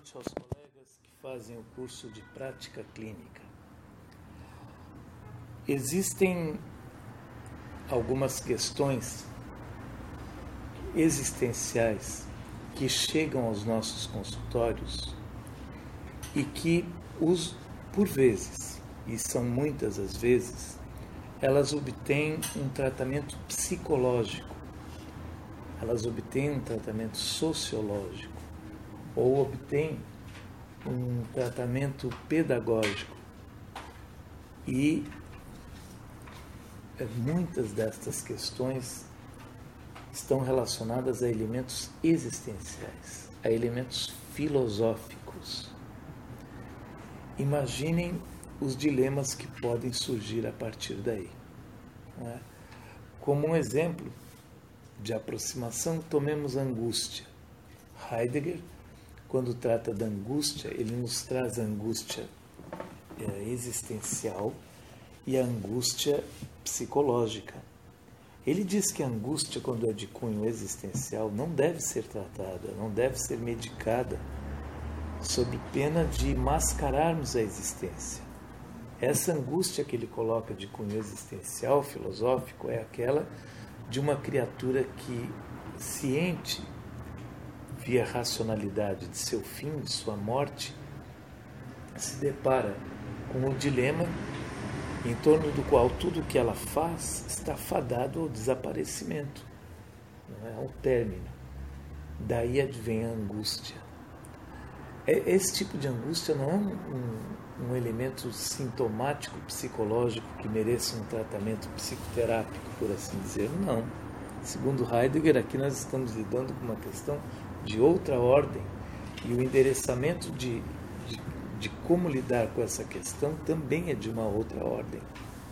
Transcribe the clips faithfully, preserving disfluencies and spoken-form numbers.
noite aos colegas que fazem o curso de prática clínica. Existem algumas questões existenciais que chegam aos nossos consultórios e que, os, por vezes, e são muitas as vezes, elas obtêm um tratamento psicológico, elas obtêm um tratamento sociológico ou obtêm um tratamento pedagógico. E muitas destas questões estão relacionadas a elementos existenciais, a elementos filosóficos. Imaginem os dilemas que podem surgir a partir daí. Não é? Como um exemplo de aproximação, tomemos a angústia. Heidegger, quando trata da angústia, ele nos traz a angústia é, existencial e a angústia psicológica. Ele diz que a angústia, quando é de cunho existencial, não deve ser tratada, não deve ser medicada, sob pena de mascararmos a existência. Essa angústia que ele coloca de cunho existencial, filosófico, é aquela de uma criatura que, ciente, via racionalidade de seu fim, de sua morte, se depara com o dilema em torno do qual tudo o que ela faz está fadado ao desaparecimento, não é? Ao término. Daí advém a angústia. Esse tipo de angústia não é um, um, um elemento sintomático psicológico que mereça um tratamento psicoterápico, por assim dizer. Não. Segundo Heidegger, aqui nós estamos lidando com uma questão de outra ordem, e o endereçamento de, de, de como lidar com essa questão também é de uma outra ordem.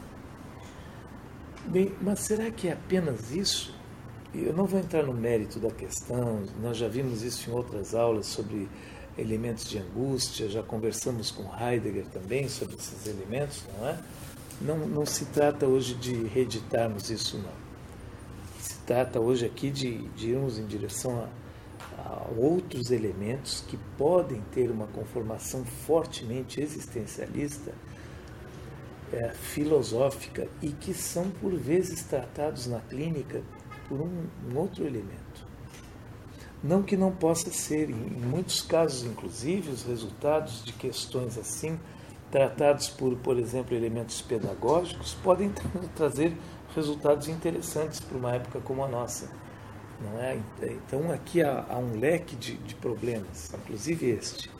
Bem, mas será que é apenas isso? Eu não vou entrar no mérito da questão, nós já vimos isso em outras aulas sobre elementos de angústia, já conversamos com Heidegger também sobre esses elementos, não é? Não, não se trata hoje de reeditarmos isso, não. Se trata hoje aqui de, de irmos em direção a, a outros elementos que podem ter uma conformação fortemente existencialista, é, filosófica, e que são, por vezes, tratados na clínica por um, um outro elemento. Não que não possa ser, em muitos casos, inclusive, os resultados de questões assim, tratados por, por exemplo, elementos pedagógicos, podem trazer resultados interessantes para uma época como a nossa. Não é? Então, aqui há, há um leque de, de problemas, inclusive este.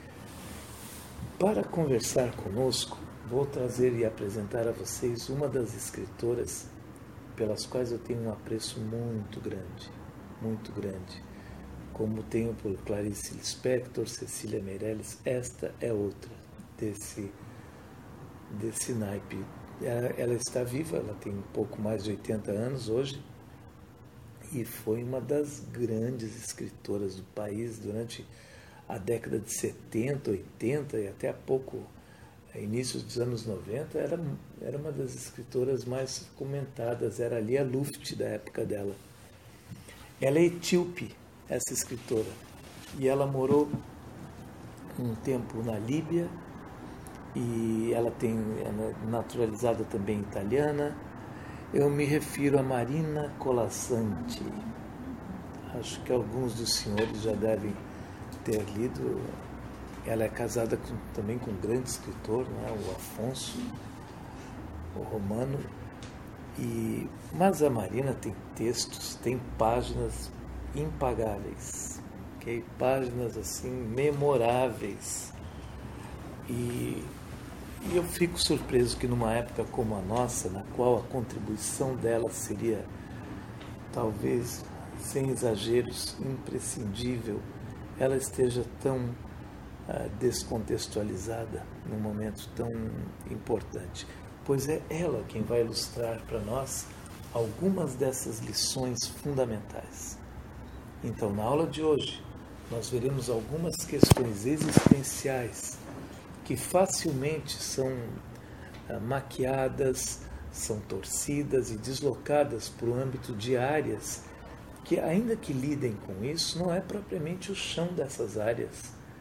Para conversar conosco, vou trazer e apresentar a vocês uma das escritoras pelas quais eu tenho um apreço muito grande, muito grande. Como tenho por Clarice Lispector, Cecília Meirelles, esta é outra desse, desse naipe. Ela, ela está viva, ela tem um pouco mais de oitenta anos hoje, e foi uma das grandes escritoras do país durante a década de setenta, oitenta e até há pouco, início dos anos noventa, era, era uma das escritoras mais comentadas, era ali a Luft da época dela. Ela é etíope, essa escritora, e ela morou um tempo na Líbia, e ela tem é naturalizada também italiana. Eu me refiro a Marina Colasanti. Acho que alguns dos senhores já devem ter lido. Ela é casada com, também com um grande escritor, né, o Afonso, o Romano. E, mas a Marina tem textos, tem páginas impagáveis, okay? Páginas assim memoráveis, e, e eu fico surpreso que numa época como a nossa, na qual a contribuição dela seria, talvez, sem exageros, imprescindível, ela esteja tão uh, descontextualizada num momento tão importante, pois é ela quem vai ilustrar para nós algumas dessas lições fundamentais. Então, na aula de hoje, nós veremos algumas questões existenciais que facilmente são ah, maquiadas, são torcidas e deslocadas para o âmbito de áreas que, ainda que lidem com isso, não é propriamente o chão dessas áreas.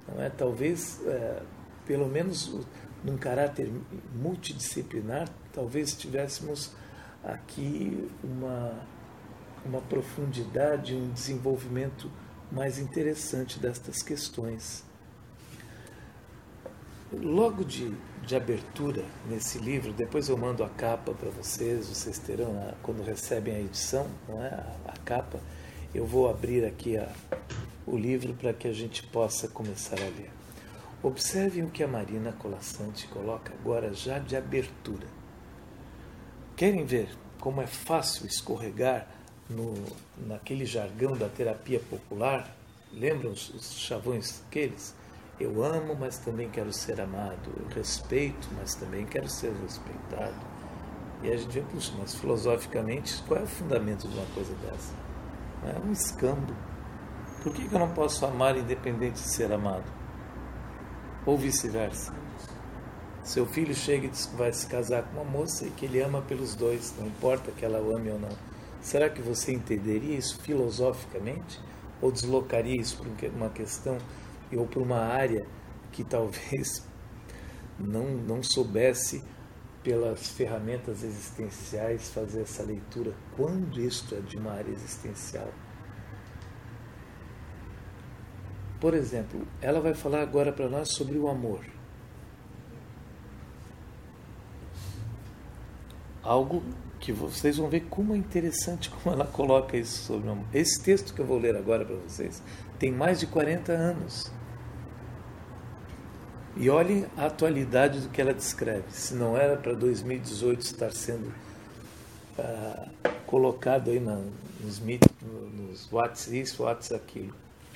não é? Talvez, é, pelo menos num caráter multidisciplinar, talvez tivéssemos aqui uma, uma profundidade, um desenvolvimento mais interessante destas questões. Logo de, de abertura nesse livro, depois eu mando a capa para vocês, vocês terão, a, quando recebem a edição, não é? a, a capa, eu vou abrir aqui a, o livro para que a gente possa começar a ler. Observem o que a Marina Colasanti coloca agora já de abertura. Querem ver como é fácil escorregar no, naquele jargão da terapia popular? Lembram os, os chavões aqueles? Eu amo, mas também quero ser amado. Eu respeito, mas também quero ser respeitado. E a gente vê, puxa, mas filosoficamente, qual é o fundamento de uma coisa dessa? É um escambo. Por que eu não posso amar independente de ser amado? Ou vice-versa. Seu filho chega e diz que vai se casar com uma moça e que ele ama pelos dois, não importa que ela o ame ou não. Será que você entenderia isso filosoficamente? Ou deslocaria isso para uma questão ou para uma área que talvez não, não soubesse, pelas ferramentas existenciais, fazer essa leitura, quando isto é de uma área existencial? Por exemplo, ela vai falar agora para nós sobre o amor. Algo que vocês vão ver como é interessante como ela coloca isso sobre o amor. Esse texto que eu vou ler agora para vocês tem mais de quarenta anos. E olhem a atualidade do que ela descreve. Se não era para dois mil e dezoito estar sendo ah, colocado aí na, nos, nos Whats isso, Whats aquilo.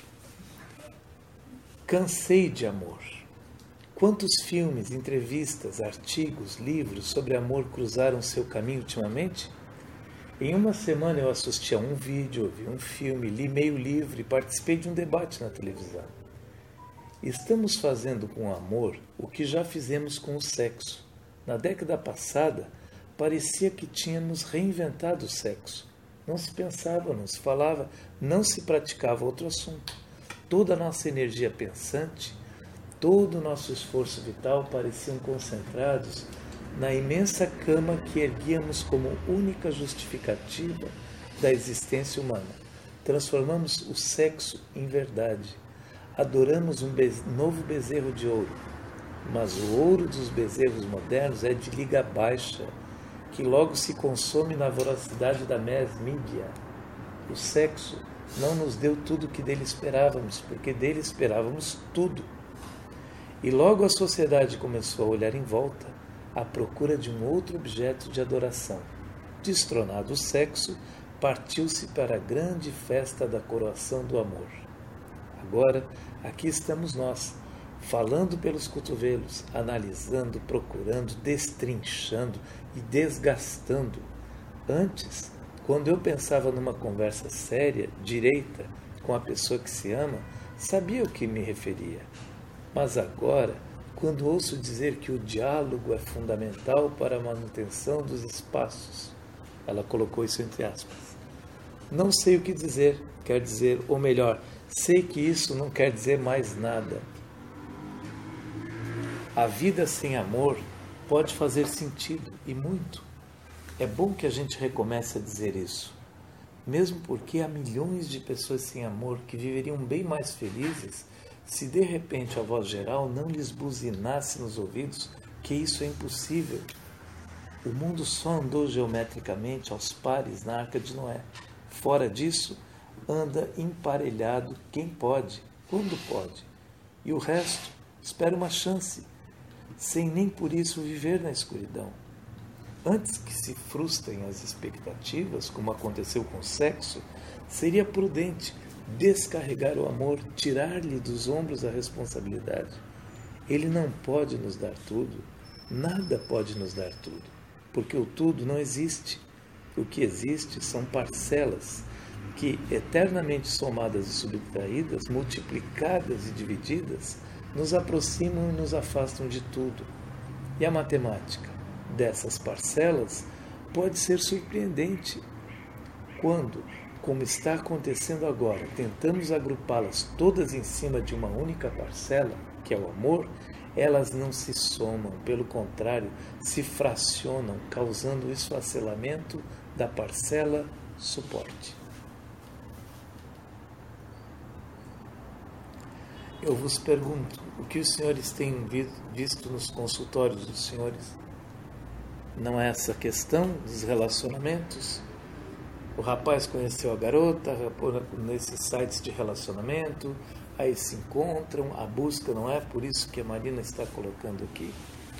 Cansei de amor. Quantos filmes, entrevistas, artigos, livros sobre amor cruzaram seu caminho ultimamente? Em uma semana eu assisti a um vídeo, ouvi um filme, li meio livro e participei de um debate na televisão. Estamos fazendo com o amor o que já fizemos com o sexo. Na década passada, parecia que tínhamos reinventado o sexo. Não se pensava, não se falava, não se praticava outro assunto. Toda a nossa energia pensante, todo o nosso esforço vital pareciam concentrados na imensa cama que erguíamos como única justificativa da existência humana. Transformamos o sexo em verdade. Adoramos um bez- novo bezerro de ouro, mas o ouro dos bezerros modernos é de liga baixa, que logo se consome na voracidade da mass media. O sexo não nos deu tudo o que dele esperávamos, porque dele esperávamos tudo. E logo a sociedade começou a olhar em volta, à procura de um outro objeto de adoração. Destronado o sexo, partiu-se para a grande festa da coroação do amor. Agora, aqui estamos nós, falando pelos cotovelos, analisando, procurando, destrinchando e desgastando. Antes, quando eu pensava numa conversa séria, direita, com a pessoa que se ama, sabia o que me referia. Mas agora, quando ouço dizer que o diálogo é fundamental para a manutenção dos espaços, ela colocou isso entre aspas. Não sei o que dizer, quer dizer, ou melhor, sei que isso não quer dizer mais nada. A vida sem amor pode fazer sentido, e muito. É bom que a gente recomece a dizer isso, mesmo porque há milhões de pessoas sem amor que viveriam bem mais felizes se de repente a voz geral não lhes buzinasse nos ouvidos que isso é impossível. O mundo só andou geometricamente aos pares na Arca de Noé. Fora disso, anda emparelhado quem pode, quando pode. E o resto espera uma chance, sem nem por isso viver na escuridão. Antes que se frustrem as expectativas, como aconteceu com o sexo, seria prudente descarregar o amor, tirar-lhe dos ombros a responsabilidade. Ele não pode nos dar tudo, nada pode nos dar tudo, porque o tudo não existe. O que existe são parcelas que, eternamente somadas e subtraídas, multiplicadas e divididas, nos aproximam e nos afastam de tudo. E a matemática dessas parcelas pode ser surpreendente. Quando, como está acontecendo agora, tentamos agrupá-las todas em cima de uma única parcela, que é o amor, elas não se somam, pelo contrário, se fracionam, causando o esfacelamento da parcela suporte. Eu vos pergunto, o que os senhores têm visto nos consultórios dos senhores? Não é essa questão dos relacionamentos? O rapaz conheceu a garota nesses sites de relacionamento, aí se encontram, a busca, não é? Por isso que a Marina está colocando aqui.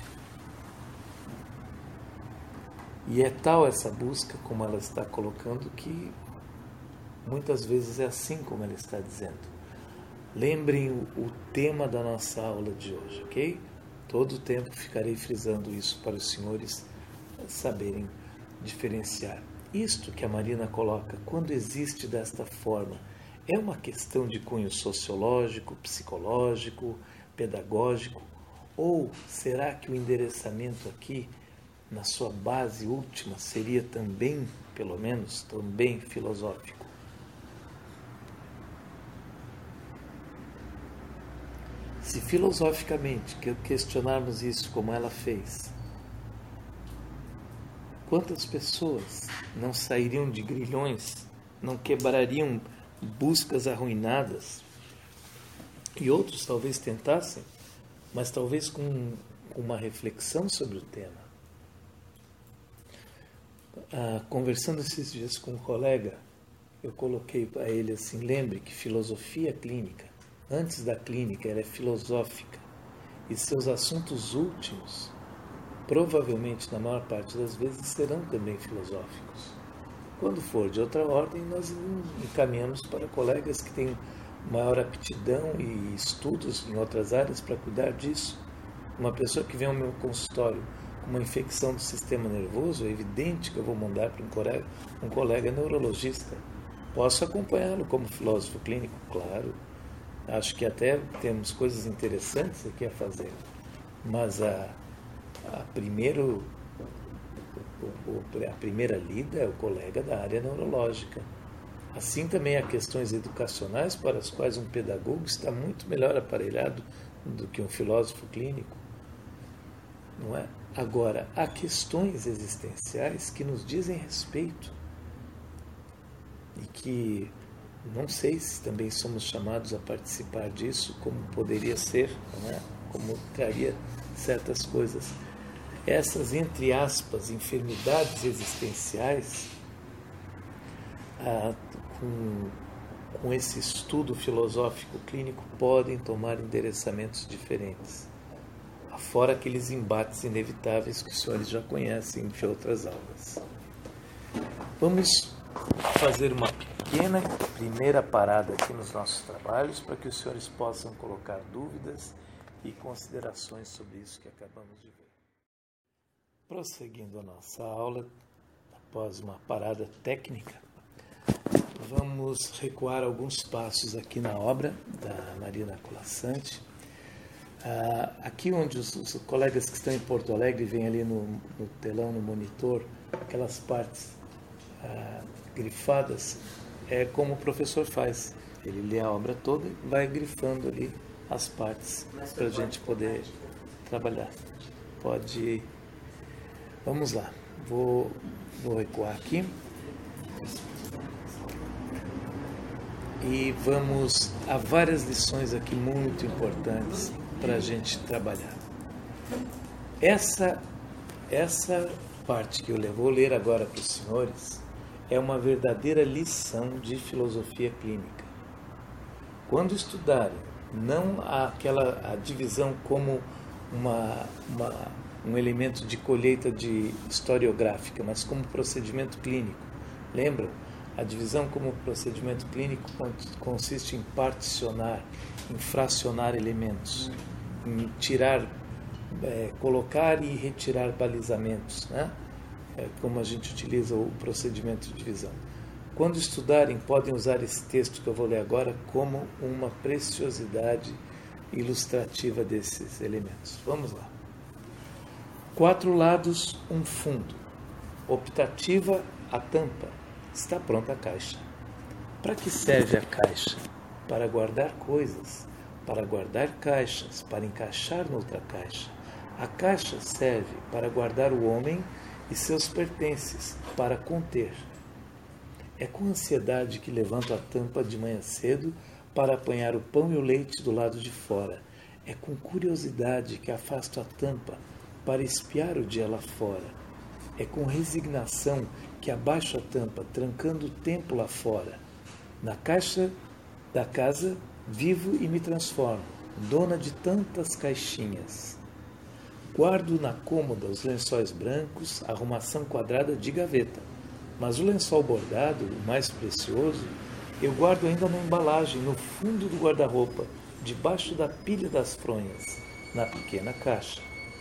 E é tal essa busca, como ela está colocando, que muitas vezes é assim como ela está dizendo. Lembrem o, o tema da nossa aula de hoje, ok? Todo o tempo ficarei frisando isso para os senhores saberem diferenciar. Isto que a Marina coloca, quando existe desta forma, é uma questão de cunho sociológico, psicológico, pedagógico, ou será que o endereçamento aqui, na sua base última, seria também, pelo menos, também filosófico? Se filosoficamente questionarmos isso como ela fez, quantas pessoas não sairiam de grilhões, não quebrariam buscas arruinadas, e outros talvez tentassem, mas talvez com uma reflexão sobre o tema. Ah, conversando esses dias com um colega, eu coloquei para ele assim, lembre que filosofia clínica, antes da clínica, ela é filosófica, e seus assuntos últimos, provavelmente, na maior parte das vezes, serão também filosóficos. Quando for de outra ordem, nós encaminhamos para colegas que têm maior aptidão e estudos em outras áreas para cuidar disso. Uma pessoa que vem ao meu consultório com uma infecção do sistema nervoso, é evidente que eu vou mandar para um colega, um colega neurologista. Posso acompanhá-lo como filósofo clínico? Claro. Acho que até temos coisas interessantes aqui a fazer. Mas a, a, primeiro, a primeira lida é o colega da área neurológica. Assim também há questões educacionais para as quais um pedagogo está muito melhor aparelhado do que um filósofo clínico. Não é? Agora, há questões existenciais que nos dizem respeito e que não sei se também somos chamados a participar disso, como poderia ser, não é? Como traria certas coisas. Essas, entre aspas, enfermidades existenciais, ah, com, com esse estudo filosófico clínico, podem tomar endereçamentos diferentes. Fora aqueles embates inevitáveis que os senhores já conhecem de outras aulas. Vamos fazer uma pequena primeira parada aqui nos nossos trabalhos para que os senhores possam colocar dúvidas e considerações sobre isso que acabamos de ver. Prosseguindo a nossa aula, após uma parada técnica, vamos recuar alguns passos aqui na obra da Marina Colasanti. Ah, aqui onde os, os colegas que estão em Porto Alegre veem ali no, no telão, no monitor, aquelas partes ah, grifadas, é como o professor faz. Ele lê a obra toda e vai grifando ali as partes para a gente poder trabalhar. Pode. Vamos lá. Vou, vou recuar aqui. E vamos a várias lições aqui muito importantes para a gente trabalhar. Essa, essa parte que eu vou ler agora para os senhores é uma verdadeira lição de filosofia clínica. Quando estudarem, não aquela a divisão como uma, uma, um elemento de colheita de historiográfica, mas como procedimento clínico. Lembram? A divisão como procedimento clínico consiste em particionar, em fracionar elementos, em tirar, é, colocar e retirar balizamentos, né? É como a gente utiliza o procedimento de divisão. Quando estudarem, podem usar esse texto que eu vou ler agora como uma preciosidade ilustrativa desses elementos. Vamos lá. Quatro lados, um fundo. Optativa, a tampa. Está pronta a caixa. Para que serve a caixa? Para guardar coisas, para guardar caixas, para encaixar noutra caixa. A caixa serve para guardar o homem e seus pertences, para conter. É com ansiedade que levanto a tampa de manhã cedo para apanhar o pão e o leite do lado de fora. É com curiosidade que afasto a tampa para espiar o dia lá fora. É com resignação que abaixo a tampa, trancando o tempo lá fora. Na caixa da casa, vivo e me transformo, dona de tantas caixinhas. Guardo na cômoda os lençóis brancos, arrumação quadrada de gaveta. Mas o lençol bordado, o mais precioso, eu guardo ainda na embalagem, no fundo do guarda-roupa, debaixo da pilha das fronhas, na pequena caixa.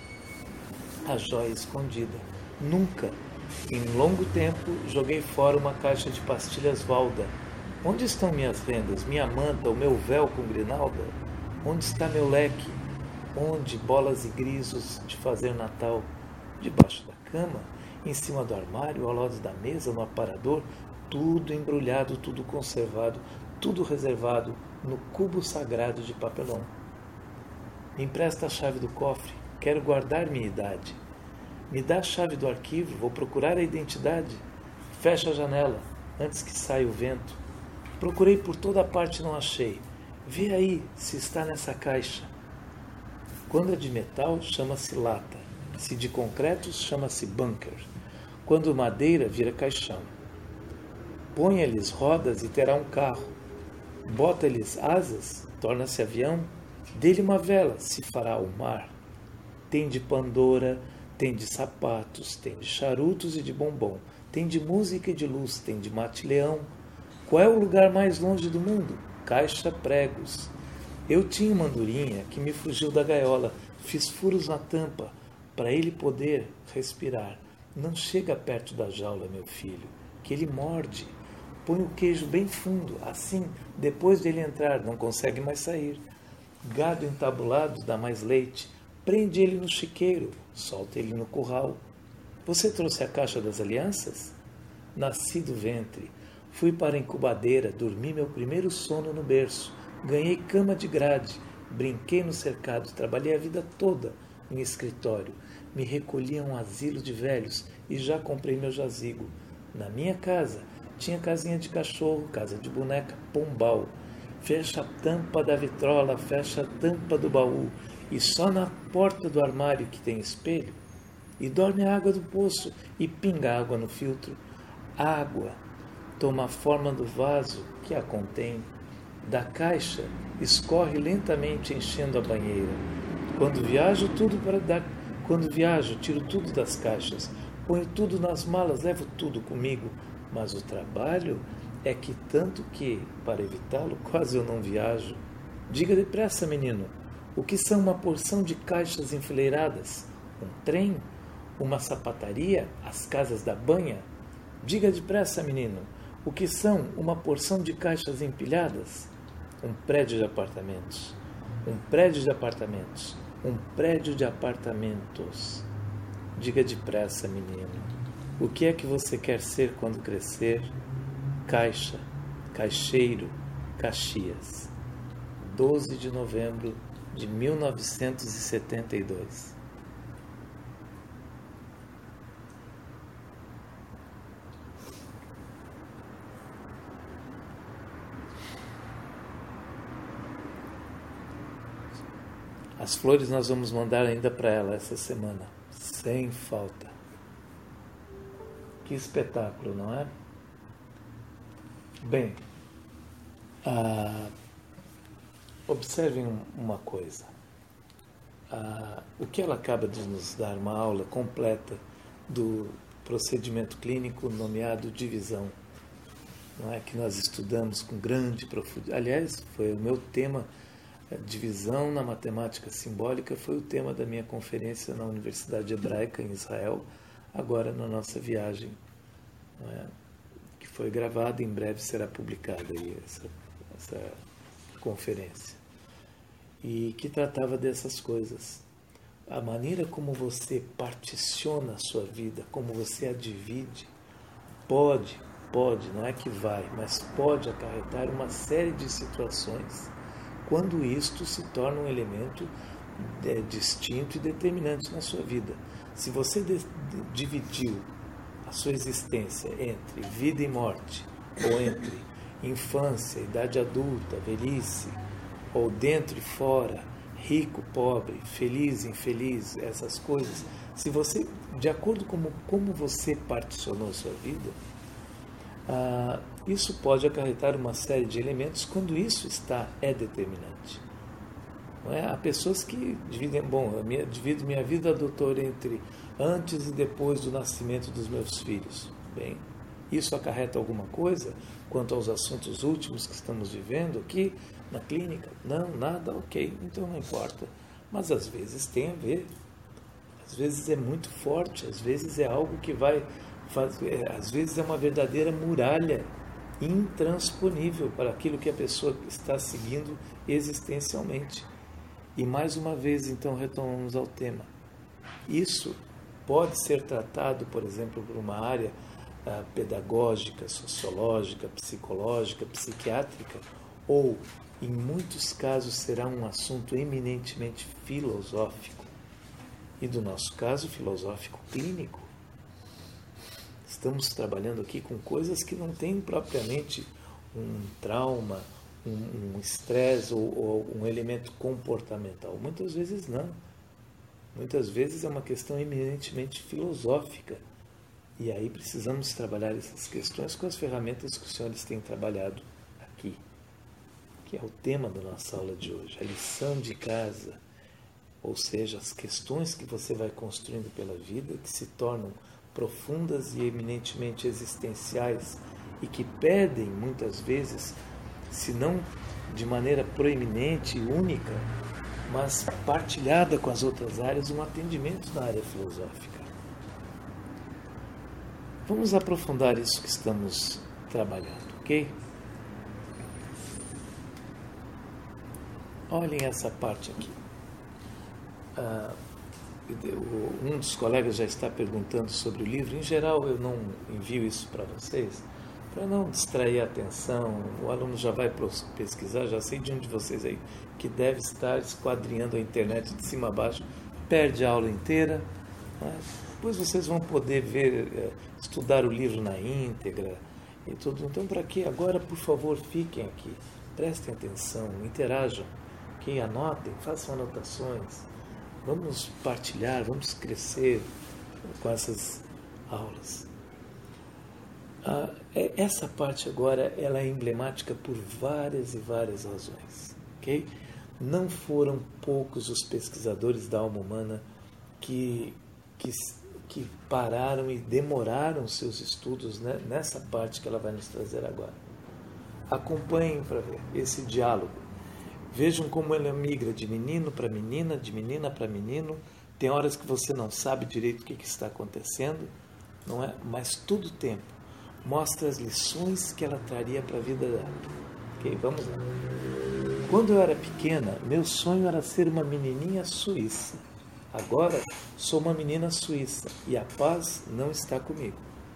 A joia escondida. Nunca, em longo tempo, joguei fora uma caixa de pastilhas Valda. Onde estão minhas rendas, minha manta, o meu véu com grinalda? Onde está meu leque? Onde bolas e grisos de fazer Natal? Debaixo da cama? Em cima do armário, ao lado da mesa, no aparador, tudo embrulhado, tudo conservado, tudo reservado no cubo sagrado de papelão. Me empresta a chave do cofre, quero guardar minha idade. Me dá a chave do arquivo, vou procurar a identidade. Fecha a janela, antes que saia o vento. Procurei por toda parte e não achei. Vê aí se está nessa caixa. Quando é de metal, chama-se lata. Se de concreto, chama-se bunker. Quando madeira, vira caixão. Ponha-lhes rodas e terá um carro. Bota-lhes asas, torna-se avião. Dê-lhe uma vela, se fará o mar. Tem de Pandora, tem de sapatos, tem de charutos e de bombom. Tem de música e de luz, tem de mate-leão. Qual é o lugar mais longe do mundo? Caixa pregos. Eu tinha uma andorinha que me fugiu da gaiola. Fiz furos na tampa, para ele poder respirar. Não chega perto da jaula, meu filho, que ele morde. Põe o queijo bem fundo, assim, depois dele entrar, não consegue mais sair. Gado entabulado dá mais leite. Prende ele no chiqueiro, solta ele no curral. Você trouxe a caixa das alianças? Nasci do ventre. Fui para a incubadeira, dormi meu primeiro sono no berço. Ganhei cama de grade, brinquei no cercado, trabalhei a vida toda em escritório. Me recolhi a um asilo de velhos e já comprei meu jazigo. Na minha casa tinha casinha de cachorro, casa de boneca, pombal. Fecha a tampa da vitrola, fecha a tampa do baú e só na porta do armário que tem espelho. E dorme a água do poço e pinga água no filtro. Água toma a forma do vaso que a contém. Da caixa escorre lentamente enchendo a banheira. Quando viajo, tudo para dar... Quando viajo, tiro tudo das caixas, ponho tudo nas malas, levo tudo comigo. Mas o trabalho é que tanto que, para evitá-lo, quase eu não viajo. Diga depressa, menino, o que são uma porção de caixas enfileiradas? Um trem? Uma sapataria? As casas da banha? Diga depressa, menino, o que são uma porção de caixas empilhadas? Um prédio de apartamentos. Um prédio de apartamentos. Um prédio de apartamentos. Diga depressa, menino. O que é que você quer ser quando crescer? Caixa, caixeiro, Caxias. doze de novembro de mil novecentos e setenta e dois. As flores nós vamos mandar ainda para ela essa semana, sem falta. Que espetáculo, não é? Bem, ah, observem uma coisa. Ah, o que ela acaba de nos dar uma aula completa do procedimento clínico nomeado divisão, não é, que nós estudamos com grande profundidade. Aliás, foi o meu tema. Divisão na matemática simbólica foi o tema da minha conferência na Universidade Hebraica em Israel, agora na nossa viagem, não é? Que foi gravada e em breve será publicada aí essa, essa conferência. E que tratava dessas coisas. A maneira como você particiona a sua vida, como você a divide, pode pode, não é que vai, mas pode acarretar uma série de situações quando isto se torna um elemento é, distinto e determinante na sua vida. Se você de, de, dividiu a sua existência entre vida e morte, ou entre infância, idade adulta, velhice, ou dentro e fora, rico, pobre, feliz, infeliz, essas coisas, se você, de acordo com como, como você particionou a sua vida, ah, isso pode acarretar uma série de elementos quando isso está, é determinante. Não é? Há pessoas que dividem, bom, eu minha, divido minha vida, doutor, entre antes e depois do nascimento dos meus filhos. Bem, isso acarreta alguma coisa quanto aos assuntos últimos que estamos vivendo aqui na clínica? Não, nada, ok, então não importa. Mas às vezes tem a ver. Às vezes é muito forte, às vezes é algo que vai fazer, às vezes é uma verdadeira muralha intransponível para aquilo que a pessoa está seguindo existencialmente. E mais uma vez, então, retomamos ao tema. Isso pode ser tratado, por exemplo, por uma área ah, pedagógica, sociológica, psicológica, psiquiátrica, ou, em muitos casos, será um assunto eminentemente filosófico. E, do nosso caso, filosófico clínico. Estamos trabalhando aqui com coisas que não têm propriamente um trauma, um estresse um ou, ou um elemento comportamental. Muitas vezes não. Muitas vezes é uma questão eminentemente filosófica. E aí precisamos trabalhar essas questões com as ferramentas que os senhores têm trabalhado aqui, que é o tema da nossa aula de hoje, a lição de casa, ou seja, as questões que você vai construindo pela vida, que se tornam profundas e eminentemente existenciais e que pedem, muitas vezes, se não de maneira proeminente e única, mas partilhada com as outras áreas, um atendimento na área filosófica. Vamos aprofundar isso que estamos trabalhando, ok? Olhem essa parte aqui. Ah, um dos colegas já está perguntando sobre o livro. Em geral, eu não envio isso para vocês, para não distrair a atenção. O aluno já vai pesquisar, já sei de um de vocês aí que deve estar esquadrinhando a internet de cima a baixo, perde a aula inteira, mas depois vocês vão poder ver, estudar o livro na íntegra e tudo. Então, para que agora, por favor, fiquem aqui, prestem atenção, interajam, que anotem, façam anotações, vamos partilhar, vamos crescer com essas aulas. Ah, essa parte agora ela é emblemática por várias e várias razões, ok? Não foram poucos os pesquisadores da alma humana que, que, que pararam e demoraram seus estudos, né, nessa parte que ela vai nos trazer agora. Acompanhem para ver esse diálogo. Vejam como ela migra de menino para menina, de menina para menino. Tem horas que você não sabe direito o que, que está acontecendo, não é? Mas todo o tempo mostra as lições que ela traria para a vida dela. Ok, vamos lá. Quando eu era pequena, meu sonho era ser uma menininha suíça. Agora, sou uma menina suíça e a paz não está comigo.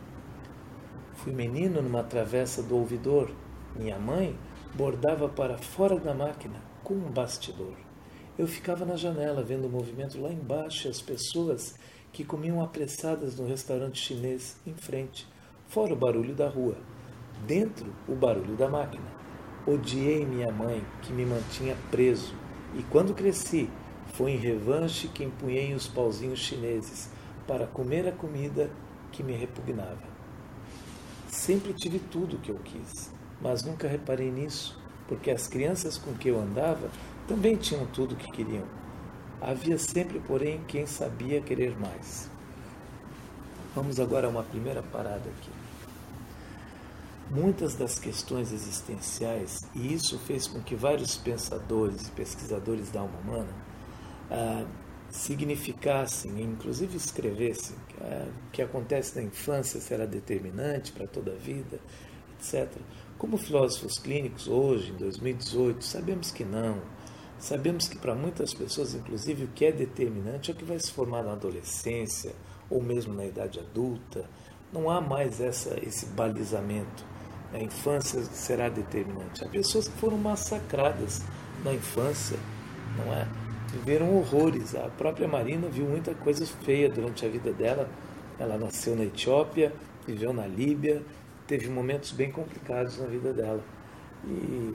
Fui menino numa travessa do ouvidor. Minha mãe bordava para fora da máquina com um bastidor. Eu ficava na janela vendo o movimento lá embaixo e as pessoas que comiam apressadas no restaurante chinês em frente, fora o barulho da rua, dentro o barulho da máquina. Odiei minha mãe, que me mantinha preso, e quando cresci, foi em revanche que empunhei os pauzinhos chineses para comer a comida que me repugnava. Sempre tive tudo o que eu quis, mas nunca reparei nisso, porque as crianças com que eu andava também tinham tudo o que queriam. Havia sempre, porém, quem sabia querer mais. Vamos agora a uma primeira parada aqui. Muitas das questões existenciais, e isso fez com que vários pensadores e pesquisadores da alma humana ah, significassem, inclusive escrevessem, que ah, o que acontece na infância será determinante para toda a vida, etcétera. Como filósofos clínicos, hoje, em dois mil e dezoito, sabemos que não. Sabemos que para muitas pessoas, inclusive, o que é determinante é o que vai se formar na adolescência, ou mesmo na idade adulta, Não há mais essa, esse balizamento. A infância será determinante. Há pessoas que foram massacradas na infância, não é? Viveram horrores. A própria Marina viu muita coisa feia durante a vida dela. Ela nasceu na Etiópia, viveu na Líbia, teve momentos bem complicados na vida dela. E,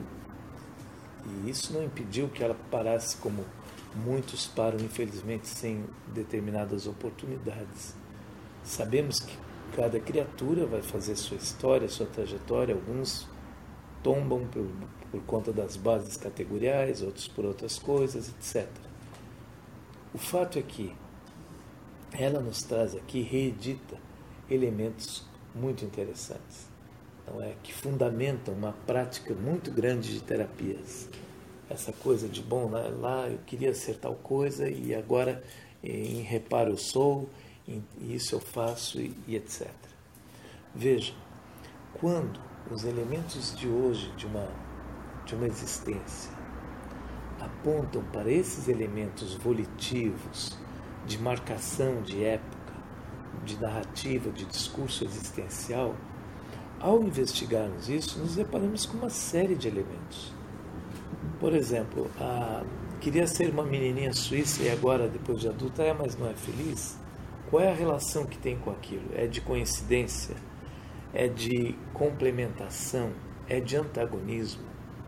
e isso não impediu que ela parasse como muitos param, infelizmente, sem determinadas oportunidades. Sabemos que cada criatura vai fazer sua história, sua trajetória. Alguns tombam por, por conta das bases categoriais, outros por outras coisas, etcétera. O fato é que ela nos traz aqui, reedita elementos muito interessantes, não é? Que fundamentam uma prática muito grande de terapias. Essa coisa de, bom, lá, lá eu queria ser tal coisa e agora em reparo eu sou, em isso eu faço e, e etcétera. Veja, quando os elementos de hoje de uma, de uma existência apontam para esses elementos volitivos, de marcação de época, de narrativa, de discurso existencial, ao investigarmos isso, nos deparamos com uma série de elementos. Por exemplo, a, queria ser uma menininha suíça e agora, depois de adulta, é, mas não é feliz? Qual é a relação que tem com aquilo? É de coincidência? É de complementação? É de antagonismo?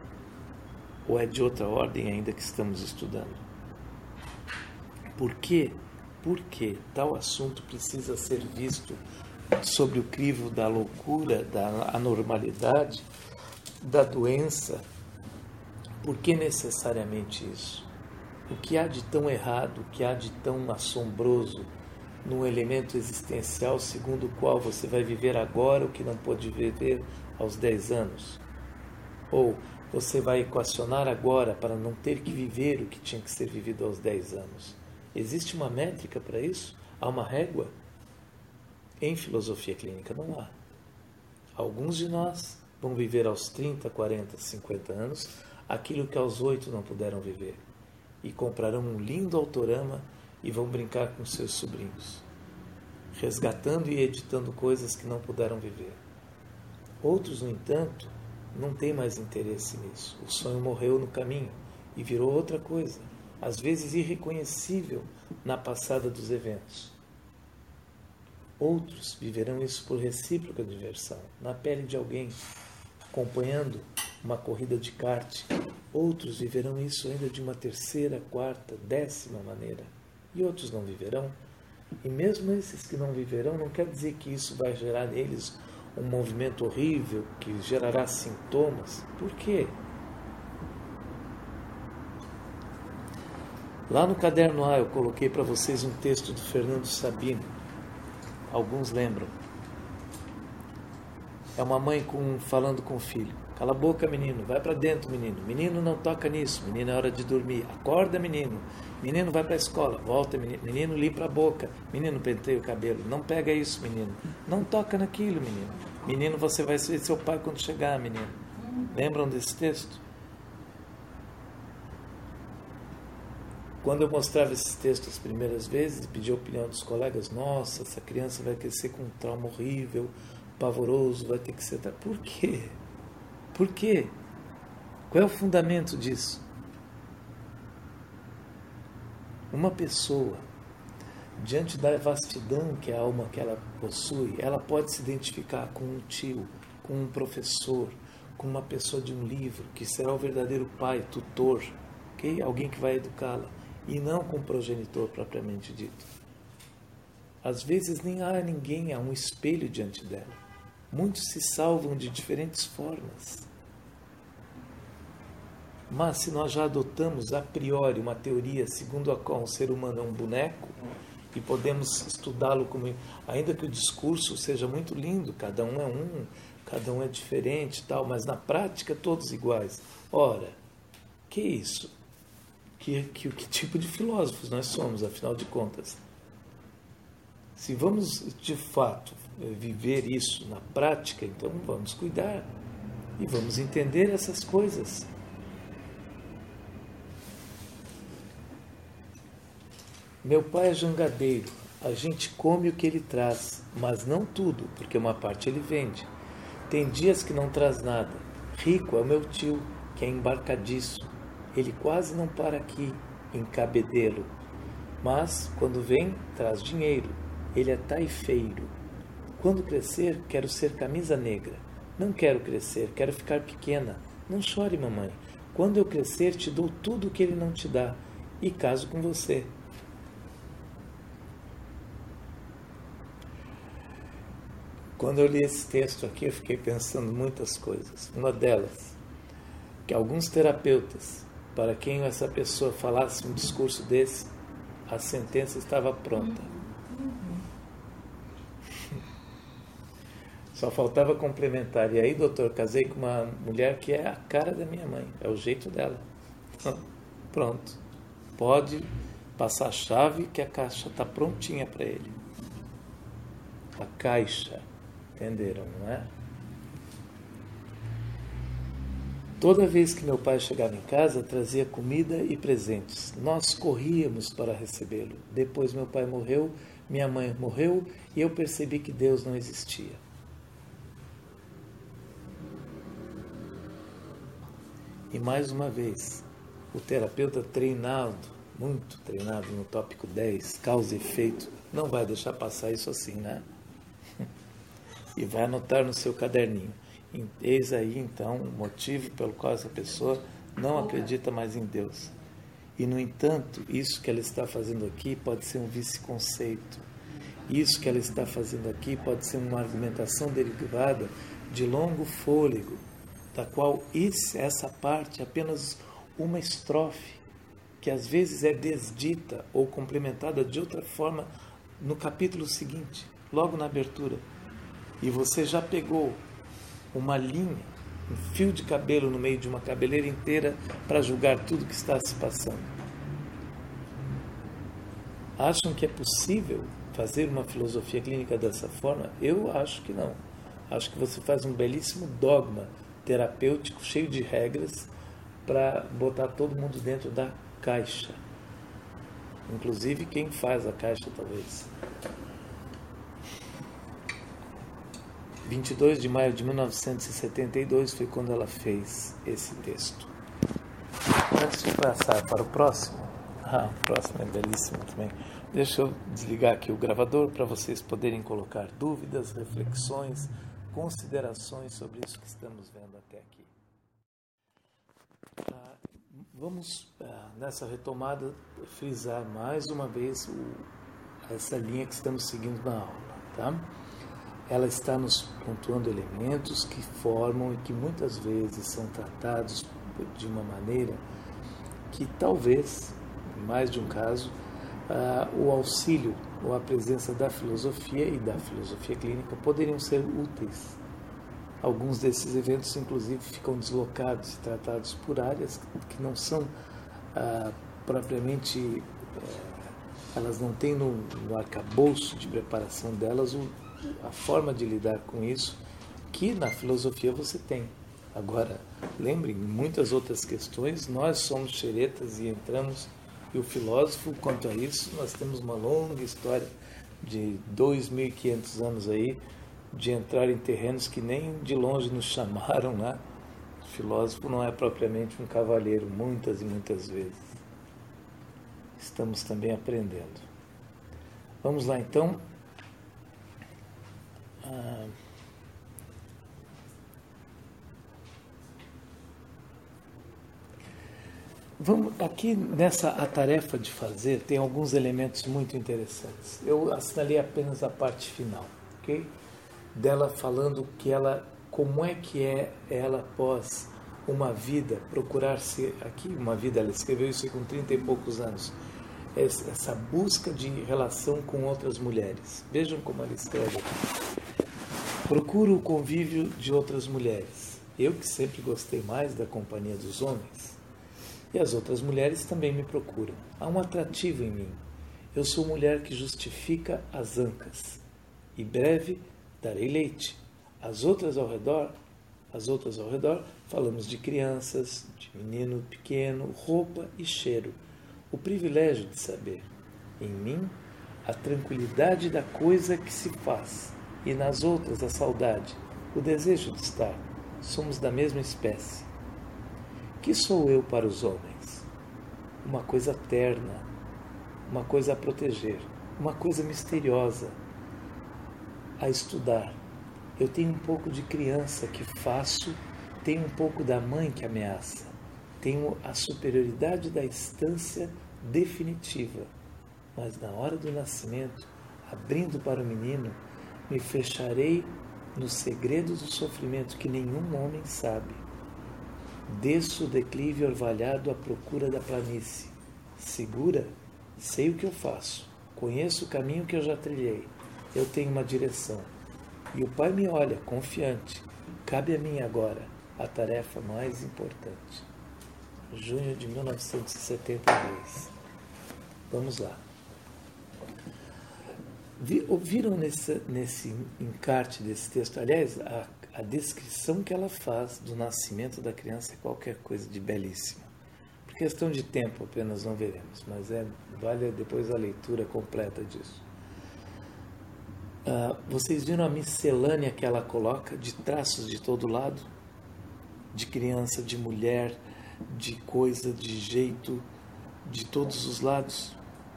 Ou é de outra ordem ainda que estamos estudando? Por quê? Porque tal assunto precisa ser visto sobre o crivo da loucura, da anormalidade, da doença. Por que necessariamente isso? O que há de tão errado, o que há de tão assombroso num elemento existencial segundo o qual você vai viver agora o que não pôde viver aos dez anos? Ou você vai equacionar agora para não ter que viver o que tinha que ser vivido aos dez anos? Existe uma métrica para isso? Há uma régua? Em filosofia clínica não há. Alguns de nós vão viver aos trinta, quarenta, cinquenta anos aquilo que aos oito não puderam viver. E comprarão um lindo autorama e vão brincar com seus sobrinhos, resgatando e editando coisas que não puderam viver. Outros, no entanto, não têm mais interesse nisso. O sonho morreu no caminho e virou outra coisa, às vezes irreconhecível na passada dos eventos. Outros viverão isso por recíproca diversão, na pele de alguém, acompanhando uma corrida de kart. Outros viverão isso ainda de uma terceira, quarta, décima maneira. E outros não viverão. E mesmo esses que não viverão, não quer dizer que isso vai gerar neles um movimento horrível, que gerará sintomas. Por quê? Lá no caderno A eu coloquei para vocês um texto do Fernando Sabino. Alguns lembram. É uma mãe com, falando com o filho. Cala a boca, menino. Vai para dentro, menino. Menino, não toca nisso. Menino, é hora de dormir. Acorda, menino. Menino, vai para a escola. Volta, menino. Menino, limpa a boca. Menino, penteia o cabelo. Não pega isso, menino. Não toca naquilo, menino. Menino, você vai ser seu pai quando chegar, menino. Lembram desse texto? Quando eu mostrava esses textos as primeiras vezes e pedi a opinião dos colegas, nossa, essa criança vai crescer com um trauma horrível, pavoroso, vai ter que ser... Por quê? Por quê? Qual é o fundamento disso? Uma pessoa, diante da vastidão que a alma que ela possui, ela pode se identificar com um tio, com um professor, com uma pessoa de um livro, que será o verdadeiro pai, tutor, okay? Alguém que vai educá-la, e não com o progenitor propriamente dito. Às vezes nem há ninguém, há um espelho diante dela. Muitos se salvam de diferentes formas. Mas se nós já adotamos a priori uma teoria segundo a qual um ser humano é um boneco e podemos estudá-lo como, ainda que o discurso seja muito lindo, cada um é um, cada um é diferente, tal, mas na prática todos iguais. Ora, que isso? Que, que, que tipo de filósofos nós somos, afinal de contas? Se vamos, de fato, viver isso na prática, então vamos cuidar e vamos entender essas coisas. Meu pai é jangadeiro. A gente come o que ele traz, mas não tudo, porque uma parte ele vende. Tem dias que não traz nada. Rico é o meu tio, que é embarcadiço. Ele quase não para aqui, em Cabedelo. Mas, quando vem, traz dinheiro. Ele é taifeiro. Quando crescer, quero ser camisa negra. Não quero crescer, quero ficar pequena. Não chore, mamãe. Quando eu crescer, te dou tudo o que ele não te dá. E caso com você. Quando eu li esse texto aqui, eu fiquei pensando muitas coisas. Uma delas, que alguns terapeutas, para quem essa pessoa falasse um discurso desse, a sentença estava pronta. Só faltava complementar. E aí, doutor, casei com uma mulher que é a cara da minha mãe, é o jeito dela. Pronto. Pode passar a chave que a caixa está prontinha para ele. A caixa. Entenderam, não é? Toda vez que meu pai chegava em casa, trazia comida e presentes. Nós corríamos para recebê-lo. Depois meu pai morreu, minha mãe morreu e eu percebi que Deus não existia. E mais uma vez, o terapeuta treinado, muito treinado no tópico dez, causa e efeito, não vai deixar passar isso assim, né? E vai anotar no seu caderninho. Eis aí, então, o motivo pelo qual essa pessoa não acredita mais em Deus. E, no entanto, isso que ela está fazendo aqui pode ser um vice-conceito. Isso que ela está fazendo aqui pode ser uma argumentação derivada de longo fôlego, da qual isso, essa parte é apenas uma estrofe, que às vezes é desdita ou complementada de outra forma no capítulo seguinte, logo na abertura. E você já pegou uma linha, um fio de cabelo no meio de uma cabeleira inteira para julgar tudo que está se passando. Acham que é possível fazer uma filosofia clínica dessa forma? Eu acho que não. Acho que você faz um belíssimo dogma terapêutico, cheio de regras, para botar todo mundo dentro da caixa. Inclusive quem faz a caixa, talvez. vinte e dois de maio de mil novecentos e setenta e dois foi quando ela fez esse texto. Antes de passar para o próximo, ah, o próximo é belíssimo também. Deixa eu desligar aqui o gravador para vocês poderem colocar dúvidas, reflexões, considerações sobre isso que estamos vendo até aqui. Ah, vamos, ah, nessa retomada, frisar mais uma vez o, essa linha que estamos seguindo na aula, tá? Ela está nos pontuando elementos que formam e que muitas vezes são tratados de uma maneira que talvez, em mais de um caso, uh, o auxílio ou a presença da filosofia e da filosofia clínica poderiam ser úteis. Alguns desses eventos, inclusive, ficam deslocados e tratados por áreas que não são uh, propriamente, uh, elas não têm no, no arcabouço de preparação delas o a forma de lidar com isso, que na filosofia você tem. Agora, lembrem, em muitas outras questões, nós somos xeretas e entramos, e o filósofo, quanto a isso, nós temos uma longa história de dois mil e quinhentos anos aí, de entrar em terrenos que nem de longe nos chamaram, né? O filósofo não é propriamente um cavalheiro, muitas e muitas vezes. Estamos também aprendendo. Vamos lá, então. Ah, vamos, aqui nessa a tarefa de fazer tem alguns elementos muito interessantes. Eu assinalei apenas a parte final, ok? Dela falando que ela, como é que é ela após uma vida, procurar ser, aqui uma vida, ela escreveu isso com trinta e poucos anos, essa busca de relação com outras mulheres. Vejam como ela escreve aqui. Procuro o convívio de outras mulheres. Eu que sempre gostei mais da companhia dos homens. E as outras mulheres também me procuram. Há um atrativo em mim. Eu sou mulher que justifica as ancas. E breve darei leite. As outras ao redor, as outras ao redor, falamos de crianças, de menino pequeno, roupa e cheiro. O privilégio de saber. Em mim, a tranquilidade da coisa que se faz, e nas outras a saudade, o desejo de estar. Somos da mesma espécie. Que sou eu para os homens? Uma coisa terna, uma coisa a proteger, uma coisa misteriosa a estudar. Eu tenho um pouco de criança que faço, tenho um pouco da mãe que ameaça, tenho a superioridade da instância definitiva, mas na hora do nascimento, abrindo para o menino, me fecharei no segredo do sofrimento que nenhum homem sabe. Desço o declive orvalhado à procura da planície. Segura, sei o que eu faço, conheço o caminho que eu já trilhei, eu tenho uma direção. E o pai me olha, confiante. Cabe a mim agora a tarefa mais importante. Junho de mil novecentos e setenta e dois. Vamos lá. Ouviram nesse, nesse encarte desse texto, aliás, a, a descrição que ela faz do nascimento da criança é qualquer coisa de belíssima. Por questão de tempo apenas não veremos, mas é, vale depois a leitura completa disso. Uh, vocês viram a miscelânea que ela coloca de traços de todo lado? De criança, de mulher, de coisa, de jeito, de todos os lados?